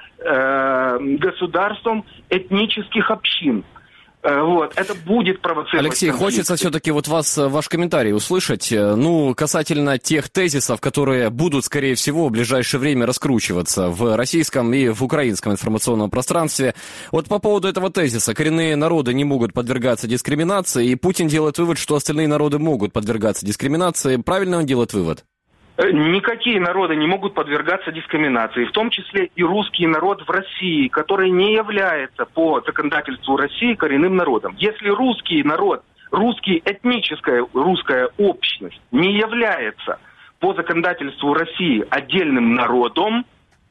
э, государством этнических общин. Вот, это будет провоцировать. Алексей, конфликты. Хочется все-таки вот вас, ваш комментарий услышать. Ну, касательно тех тезисов, которые будут, скорее всего, в ближайшее время раскручиваться в российском и в украинском информационном пространстве. Вот по поводу этого тезиса. Коренные народы не могут подвергаться дискриминации, и Путин делает вывод, что остальные народы могут подвергаться дискриминации. Правильно он делает вывод? Никакие народы не могут подвергаться дискриминации, в том числе и русский народ в России, который не является по законодательству России коренным народом. Если русский народ, русский этническая русская общность не является по законодательству России отдельным народом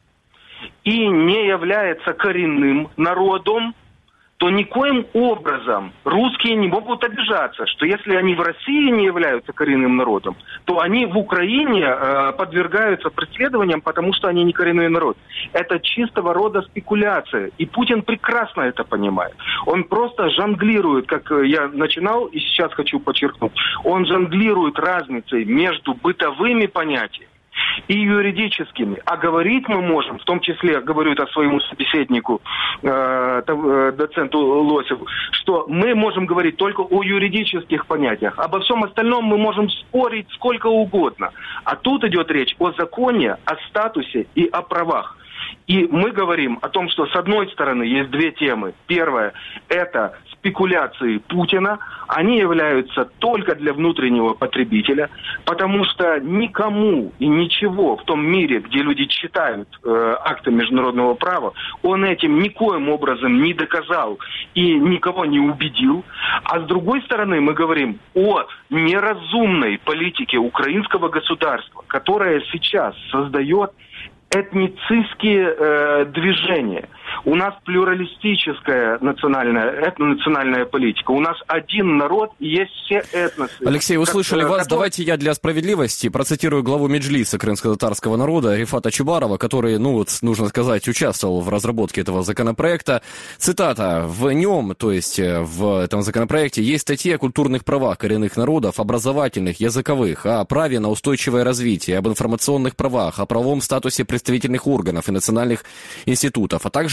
и не является коренным народом, то никоим образом русские не могут обижаться, что если они в России не являются коренным народом, то они в Украине э, подвергаются преследованиям, потому что они не коренной народ. Это чистого рода спекуляция, и Путин прекрасно это понимает. Он просто жонглирует, как я начинал и сейчас хочу подчеркнуть, он жонглирует разницей между бытовыми понятиями и юридическими. А говорить мы можем, в том числе, говорю это своему собеседнику, э, э, доценту Лосеву, что мы можем говорить только о юридических понятиях. Обо всем остальном мы можем спорить сколько угодно. А тут идет речь о законе, о статусе и о правах. И мы говорим о том, что с одной стороны есть две темы. Первая – это спекуляции Путина. Они являются только для внутреннего потребителя, потому что никому и ничего в том мире, где люди читают э, акты международного права, он этим никоим образом не доказал и никого не убедил. А с другой стороны мы говорим о неразумной политике украинского государства, которая сейчас создает этнические э, движения. У нас плюралистическая национальная, этнонациональная политика. У нас один народ и есть все этносы. Алексей, услышали как, вас. который... Давайте я для справедливости процитирую главу Меджлиса крымско-татарского народа Рифата Чубарова, который, ну вот, нужно сказать, участвовал в разработке этого законопроекта. Цитата. В нем, то есть в этом законопроекте, есть статьи о культурных правах коренных народов, образовательных, языковых, о праве на устойчивое развитие, об информационных правах, о правовом статусе представительных органов и национальных институтов, а также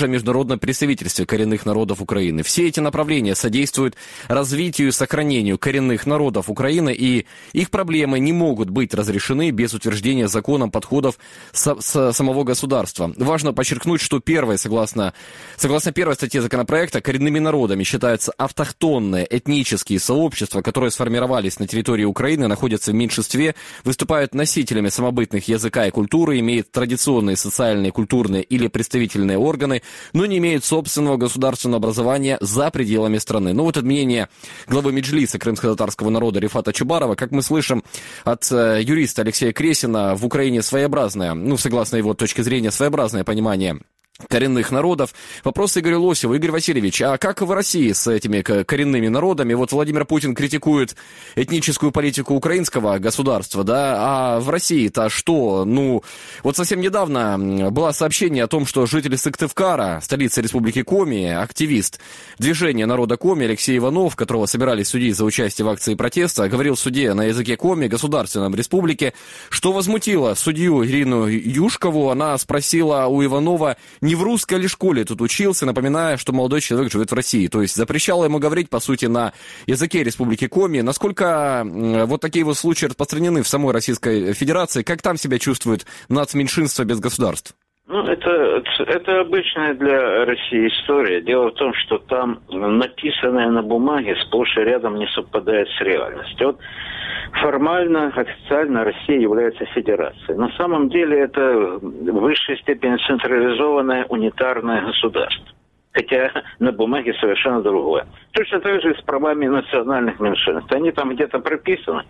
о международном представительстве коренных народов Украины. Все эти направления содействуют развитию и сохранению коренных народов Украины, и их проблемы не могут быть разрешены без утверждения законом подходов с, с самого государства. Важно подчеркнуть, что первое, согласно, согласно первой статье законопроекта, коренными народами считаются автохтонные этнические сообщества, которые сформировались на территории Украины, находятся в меньшинстве, выступают носителями самобытных языка и культуры, имеют традиционные социальные, культурные или представительные органы, но не имеют собственного государственного образования за пределами страны. Ну вот это мнение главы Меджлиса крымско-татарского народа Рифата Чубарова. Как мы слышим от э, юриста Алексея Кресина, в Украине своеобразное, ну согласно его точке зрения, своеобразное понимание коренных народов. Вопрос Игорю Лосеву. Игорь Васильевич, а как в России с этими коренными народами? Вот Владимир Путин критикует этническую политику украинского государства, да, а в России-то что? Ну, вот совсем недавно было сообщение о том, что житель Сыктывкара, столицы республики Коми, активист движения народа Коми Алексей Иванов, которого собирались судить за участие в акции протеста, говорил в суде на языке Коми, государственном республике, что возмутило судью Ирину Юшкову. Она спросила у Иванова, не в русской ли школе тут учился, напоминая, что молодой человек живет в России. То есть запрещала ему говорить, по сути, на языке Республики Коми. Насколько вот такие вот случаи распространены в самой Российской Федерации? Как там себя чувствует нацменьшинство без государств? Ну, это, это обычная для России история. Дело в том, что там написанное на бумаге сплошь и рядом не совпадает с реальностью. Вот формально, официально Россия является федерацией. На самом деле это в высшей степени централизованное унитарное государство. Хотя на бумаге совершенно другое. Точно так же и с правами национальных меньшинств. Они там где-то прописаны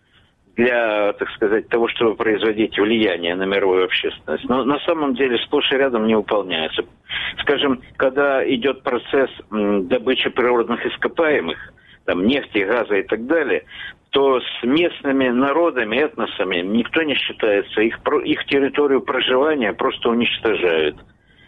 для, так сказать, того, чтобы производить влияние на мировую общественность. Но на самом деле сплошь и рядом не выполняется. Скажем, когда идет процесс добычи природных ископаемых, там нефти, газа и так далее, то с местными народами, этносами никто не считается. Их, их территорию проживания просто уничтожают.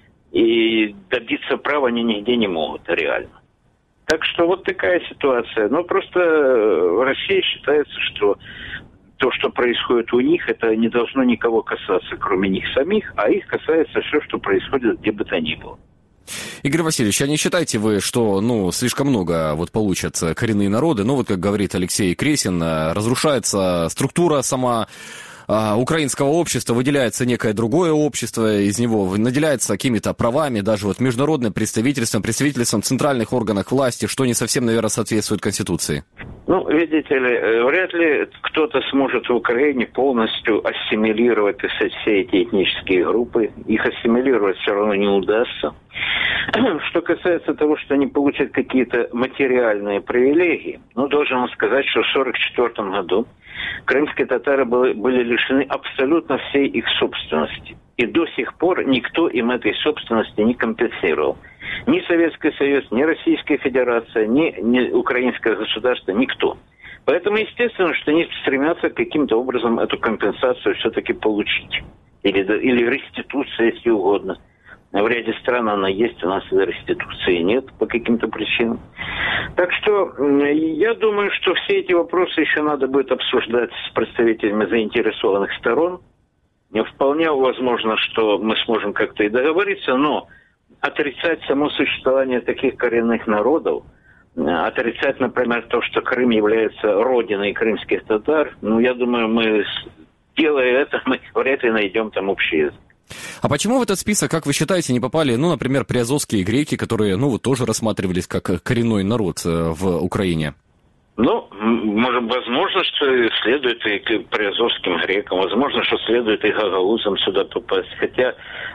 И добиться права они нигде не могут, реально. Так что вот такая ситуация. Но просто в России считается, что то, что происходит у них, это не должно никого касаться, кроме них самих, а их касается все, что происходит где бы то ни было. Игорь Васильевич, а не считаете вы, что, ну, слишком много вот получат коренные народы? Ну, вот как говорит Алексей Кресин, разрушается структура сама украинского общества, выделяется некое другое общество из него, наделяется какими-то правами, даже вот международным представительством, представительством в центральных органах власти, что не совсем, наверное, соответствует Конституции. Ну, видите ли, вряд ли кто-то сможет в Украине полностью ассимилировать все эти этнические группы. Их ассимилировать все равно не удастся. Что касается того, что они получат какие-то материальные привилегии, ну, должен вам сказать, что в сорок четвёртом году крымские татары были, были лишены абсолютно всей их собственности. И до сих пор никто им этой собственности не компенсировал. Ни Советский Союз, ни Российская Федерация, ни, ни украинское государство, никто. Поэтому, естественно, что они стремятся каким-то образом эту компенсацию все-таки получить. Или, или реституцию, если угодно. В ряде стран она есть, у нас реституции нет по каким-то причинам. Так что я думаю, что все эти вопросы еще надо будет обсуждать с представителями заинтересованных сторон. Вполне возможно, что мы сможем как-то и договориться, но отрицать само существование таких коренных народов, отрицать, например, то, что Крым является родиной крымских татар, ну, я думаю, мы, делая это, мы вряд ли найдем там общий язык. А почему в этот список, как вы считаете, не попали, ну, например, приазовские греки, которые, ну, вот тоже рассматривались как коренной народ в Украине? Ну, может, возможно, что следует и к приазовским грекам, возможно, что следует и гагаузам сюда попасть. Хотя э,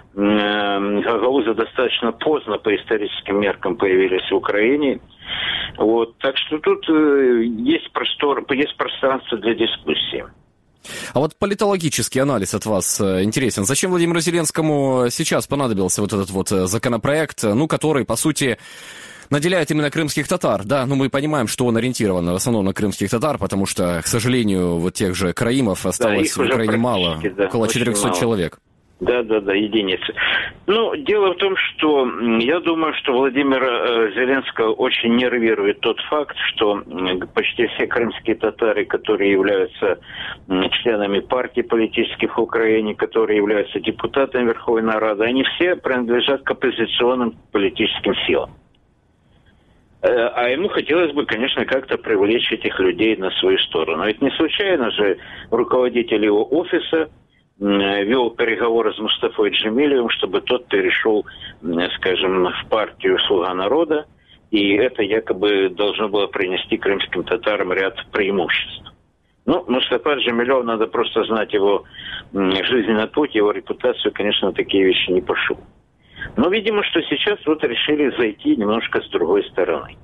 гагаузы достаточно поздно по историческим меркам появились в Украине. Вот, так что тут э, есть простор, есть пространство для дискуссии. А вот политологический анализ от вас интересен. Зачем Владимиру Зеленскому сейчас понадобился вот этот вот законопроект, ну, который, по сути, наделяет именно крымских татар? Да, ну, мы понимаем, что он ориентирован в основном на крымских татар, потому что, к сожалению, вот тех же караимов осталось да, в Украине мало, да, около четыреста человек. Да, да, да, единицы. Ну, дело в том, что я думаю, что Владимира Зеленского очень нервирует тот факт, что почти все крымские татары, которые являются членами партий политических в Украине, которые являются депутатами Верховной Рады, они все принадлежат к оппозиционным политическим силам. А ему хотелось бы, конечно, как-то привлечь этих людей на свою сторону. Ведь не случайно же руководитель его офиса вел переговоры с Мустафой Джемилевым, чтобы тот перешел, скажем, в партию «Слуга народа», и это якобы должно было принести крымским татарам ряд преимуществ. Ну, Мустафа Джемилев, надо просто знать его жизненный путь, его репутацию, конечно, на такие вещи не пошел. Но, видимо, что сейчас вот решили зайти немножко с другой стороны.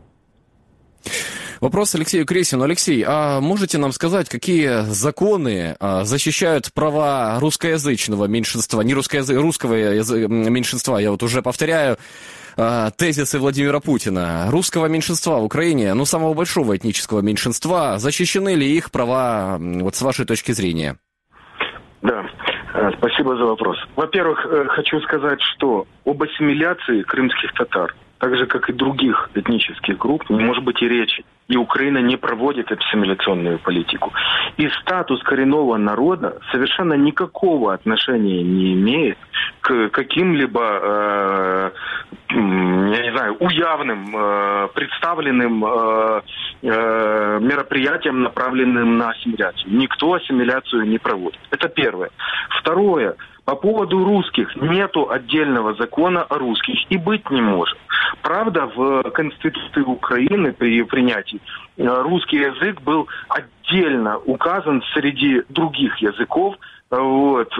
Вопрос Алексею Кресину. Алексей, а можете нам сказать, какие законы а, защищают права русскоязычного меньшинства, не русскоязы... русского язы... меньшинства, я вот уже повторяю а, тезисы Владимира Путина, русского меньшинства в Украине, ну, самого большого этнического меньшинства, защищены ли их права, вот с вашей точки зрения? Да, спасибо за вопрос. Во-первых, хочу сказать, что об ассимиляции крымских татар, так же, как и других этнических групп, не может быть и речи. И Украина не проводит ассимиляционную политику. И статус коренного народа совершенно никакого отношения не имеет к каким-либо, э, я не знаю, уявным, э, представленным э, э, мероприятиям, направленным на ассимиляцию. Никто ассимиляцию не проводит. Это первое. Второе. По поводу русских нету отдельного закона о русских и быть не может. Правда, в Конституции Украины при принятии русский язык был отдельно указан среди других языков, вот,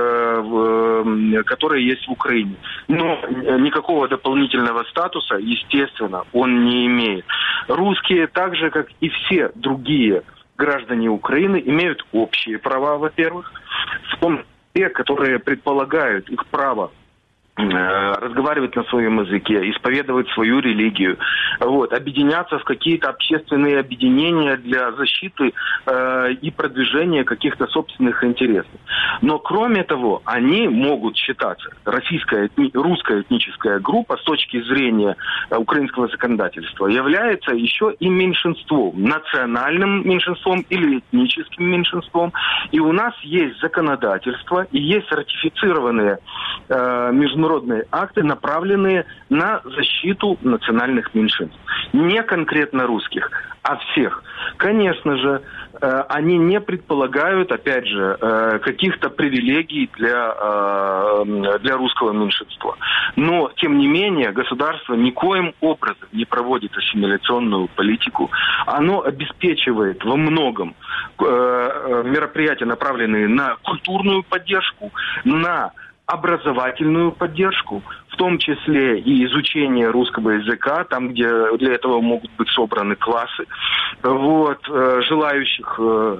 э, которые есть в Украине. Но никакого дополнительного статуса, естественно, он не имеет. Русские, так же, как и все другие граждане Украины, имеют общие права, во-первых. Те, которые предполагают их право разговаривать на своем языке, исповедовать свою религию, вот, объединяться в какие-то общественные объединения для защиты э, и продвижения каких-то собственных интересов. Но кроме того, они могут считаться, российская, этни, русская этническая группа с точки зрения э, украинского законодательства является еще и меньшинством, национальным меньшинством или этническим меньшинством. И у нас есть законодательство и есть ратифицированные э, международные Международные акты, направленные на защиту национальных меньшинств. Не конкретно русских, а всех. Конечно же, э, они не предполагают, опять же, э, каких-то привилегий для, э, для русского меньшинства. Но, тем не менее, государство никоим образом не проводит ассимиляционную политику. Оно обеспечивает во многом э, мероприятия, направленные на культурную поддержку, на образовательную поддержку, в том числе и изучение русского языка, там, где для этого могут быть собраны классы, вот, желающих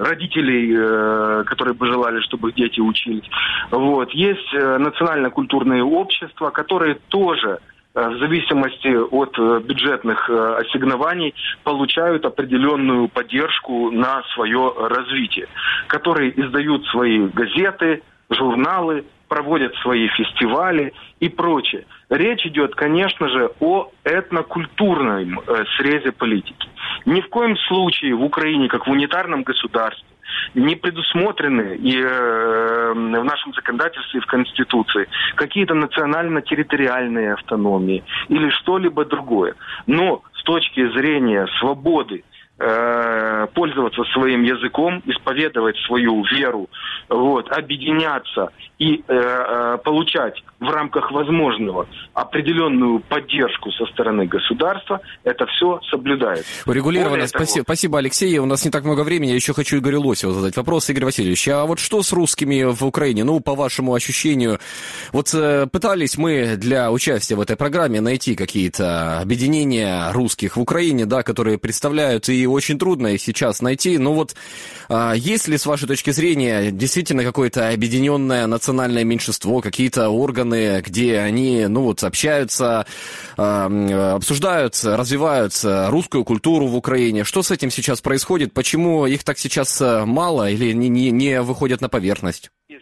родителей, которые бы желали, чтобы их дети учились. Вот. Есть национально-культурные общества, которые тоже в зависимости от бюджетных ассигнований получают определенную поддержку на свое развитие, которые издают свои газеты, журналы, проводят свои фестивали и прочее. Речь идет, конечно же, о этнокультурном э, срезе политики. Ни в коем случае в Украине, как в унитарном государстве, не предусмотрены и э, в нашем законодательстве и в Конституции какие-то национально-территориальные автономии или что-либо другое. Но с точки зрения свободы пользоваться своим языком, исповедовать свою веру, вот, объединяться и э, получать в рамках возможного определенную поддержку со стороны государства, это все соблюдается. Урегулировано. Спасибо, спасибо, Алексей. У нас не так много времени. Я еще хочу Игорю Лосеву задать вопрос. Игорь Васильевич, а вот что с русскими в Украине? Ну, по вашему ощущению, вот э, пытались мы для участия в этой программе найти какие-то объединения русских в Украине, да, которые представляют, и очень трудно их сейчас найти. Но вот э, есть ли, с вашей точки зрения, действительно какое-то объединенное национальное меньшинство, какие-то органы, где они, ну вот, общаются, э, обсуждают, развивают русскую культуру в Украине? Что с этим сейчас происходит? Почему их так сейчас мало или не, не, не выходят на поверхность?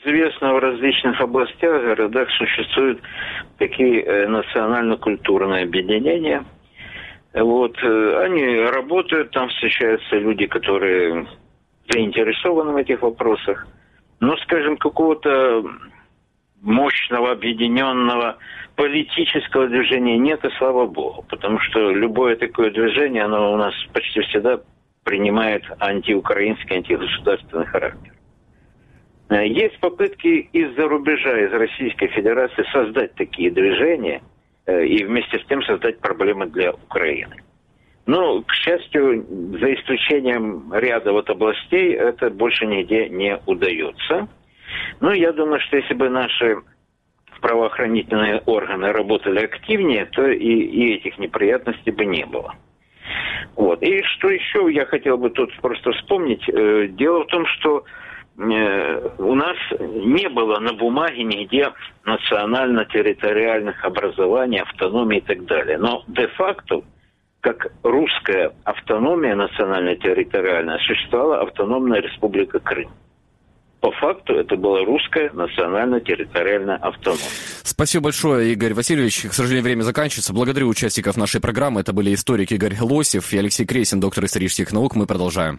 известно, в различных областях, городах существуют такие э, национально-культурные объединения. Вот, э, они работают, там встречаются люди, которые заинтересованы в этих вопросах. Но, скажем, какого-то мощного, объединенного политического движения нет, и слава богу. Потому что любое такое движение, оно у нас почти всегда принимает антиукраинский, антигосударственный характер. Есть попытки из-за рубежа, из Российской Федерации создать такие движения и вместе с тем создать проблемы для Украины. Но, к счастью, за исключением ряда вот областей, это больше нигде не удается. Но я думаю, что если бы наши правоохранительные органы работали активнее, то и, и этих неприятностей бы не было. Вот. И что еще я хотел бы тут просто вспомнить. Дело в том, что у нас не было на бумаге нигде национально-территориальных образований, автономии и так далее. Но де-факто, как русская автономия национально-территориальная, существовала автономная республика Крым. По факту это была русская национально-территориальная автономия. Спасибо большое, Игорь Васильевич. К сожалению, время заканчивается. Благодарю участников нашей программы. Это были историк Игорь Лосев и Алексей Кресин, доктор исторических наук. Мы продолжаем.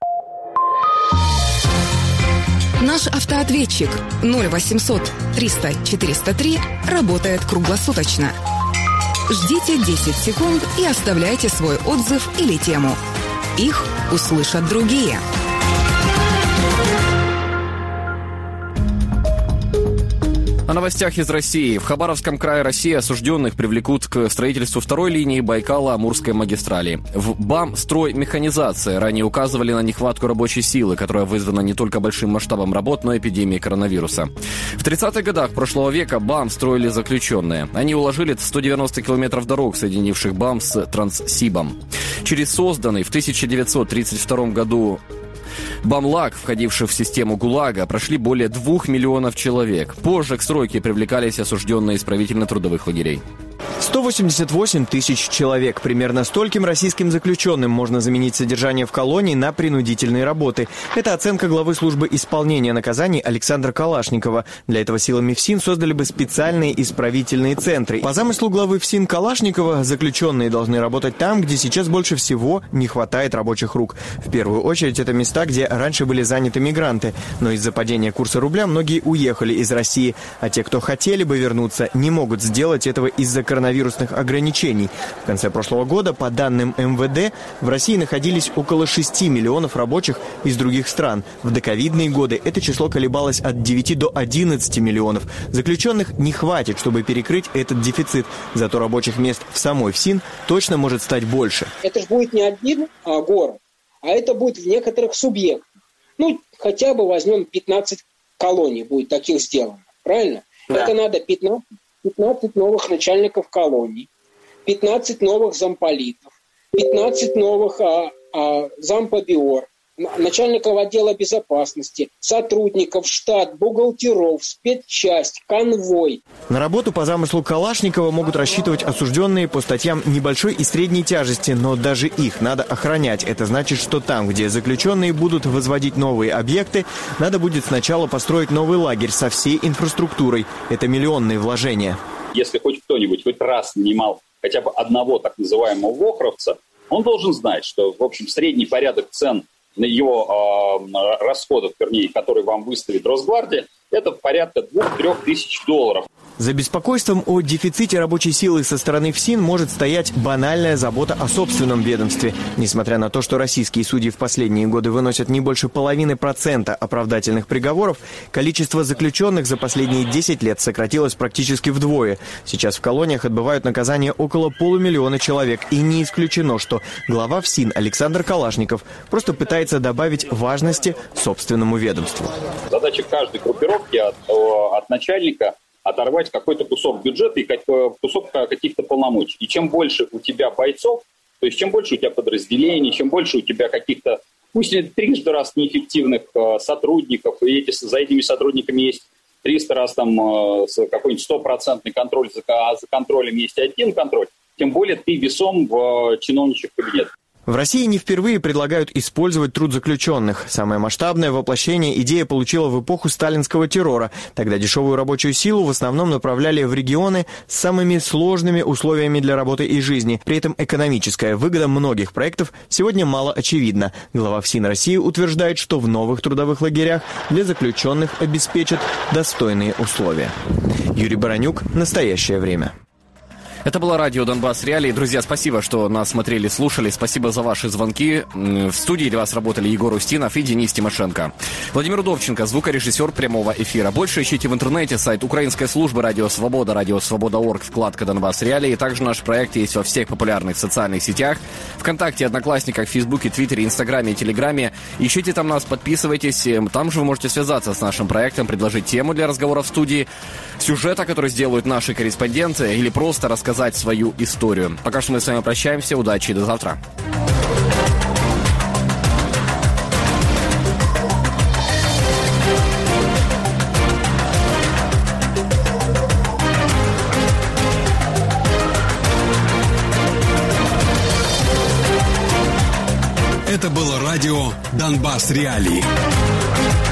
Наш автоответчик ноль восемьсот триста четыреста три работает круглосуточно. Ждите десять секунд и оставляйте свой отзыв или тему. Их услышат другие. О новостях из России. В Хабаровском крае России осужденных привлекут к строительству второй линии Байкало-Амурской магистрали. В БАМ «Строймеханизация» ранее указывали на нехватку рабочей силы, которая вызвана не только большим масштабом работ, но и эпидемией коронавируса. В тридцатых годах прошлого века БАМ строили заключенные. Они уложили сто девяносто километров дорог, соединивших БАМ с Транссибом. Через созданный в тысяча девятьсот тридцать втором году БАМЛАГ, входивший в систему ГУЛАГа, прошли более двух миллионов человек. Позже к стройке привлекались осужденные исправительно-трудовых лагерей. сто восемьдесят восемь тысяч человек. Примерно стольким российским заключенным можно заменить содержание в колонии на принудительные работы. Это оценка главы службы исполнения наказаний Александра Калашникова. Для этого силами ФСИН создали бы специальные исправительные центры. По замыслу главы ФСИН Калашникова, заключенные должны работать там, где сейчас больше всего не хватает рабочих рук. В первую очередь это места, где раньше были заняты мигранты. Но из-за падения курса рубля многие уехали из России. А те, кто хотели бы вернуться, не могут сделать этого из-за коронавирусных ограничений. В конце прошлого года, по данным эм вэ дэ, в России находились около шести миллионов рабочих из других стран. В доковидные годы это число колебалось от девяти до одиннадцати миллионов. Заключенных не хватит, чтобы перекрыть этот дефицит. Зато рабочих мест в самой ФСИН точно может стать больше. Это же будет не один а, город, а это будет в некоторых субъектах. Ну, хотя бы возьмем пятнадцать колоний будет таких сделано. Правильно? Да. Это надо пятнадцать, пятнадцать новых начальников колоний, пятнадцать новых замполитов, пятнадцать новых а, а, зампобиор, начальников отдела безопасности, сотрудников, штат, бухгалтеров, спецчасть, конвой. На работу по замыслу Калашникова могут рассчитывать осужденные по статьям небольшой и средней тяжести, но даже их надо охранять. Это значит, что там, где заключенные будут возводить новые объекты, надо будет сначала построить новый лагерь со всей инфраструктурой. Это миллионные вложения. Если хоть кто-нибудь хоть раз нанимал хотя бы одного так называемого вохровца, он должен знать, что, в общем, средний порядок цен на его э, расходов, вернее, которые вам выставит Росгвардия, это порядка двух-трех тысяч долларов. За беспокойством о дефиците рабочей силы со стороны ФСИН может стоять банальная забота о собственном ведомстве. Несмотря на то, что российские судьи в последние годы выносят не больше половины процента оправдательных приговоров, количество заключенных за последние десять лет сократилось практически вдвое. Сейчас в колониях отбывают наказание около полумиллиона человек. И не исключено, что глава ФСИН Александр Калашников просто пытается добавить важности собственному ведомству. Задача каждой группировки от, от начальника оторвать какой-то кусок бюджета и кусок каких-то полномочий. И чем больше у тебя бойцов, то есть чем больше у тебя подразделений, чем больше у тебя каких-то, пусть не трижды раз неэффективных сотрудников, и эти, за этими сотрудниками есть триста раз там какой-нибудь стопроцентный контроль, а за контролем есть один контроль, тем более ты весом в чиновничьих кабинетах. В России не впервые предлагают использовать труд заключенных. Самое масштабное воплощение идея получила в эпоху сталинского террора. Тогда дешевую рабочую силу в основном направляли в регионы с самыми сложными условиями для работы и жизни. При этом экономическая выгода многих проектов сегодня мало очевидна. Глава ФСИН России утверждает, что в новых трудовых лагерях для заключенных обеспечат достойные условия. Юрий Баранюк. Настоящее время. Это было радио «Донбасс Реалии». Друзья, спасибо, что нас смотрели, слушали. Спасибо за ваши звонки. В студии для вас работали Егор Устинов и Денис Тимошенко. Владимир Удовченко, звукорежиссер прямого эфира. Больше ищите в интернете сайт украинской службы «Радио Свобода», «Радио Свобода точка орг», вкладка «Донбасс Реалии». Также наш проект есть во всех популярных социальных сетях. ВКонтакте, Одноклассниках, Фейсбуке, Твиттере, Инстаграме и Телеграме. Ищите там нас, подписывайтесь. Там же вы можете связаться с нашим проектом, предложить тему для разговора в студии, сюжета, который сделают наши корреспонденты, или просто рассказать свою историю. Пока что мы с вами прощаемся. Удачи и до завтра. Это было радио «Донбасс Реалии».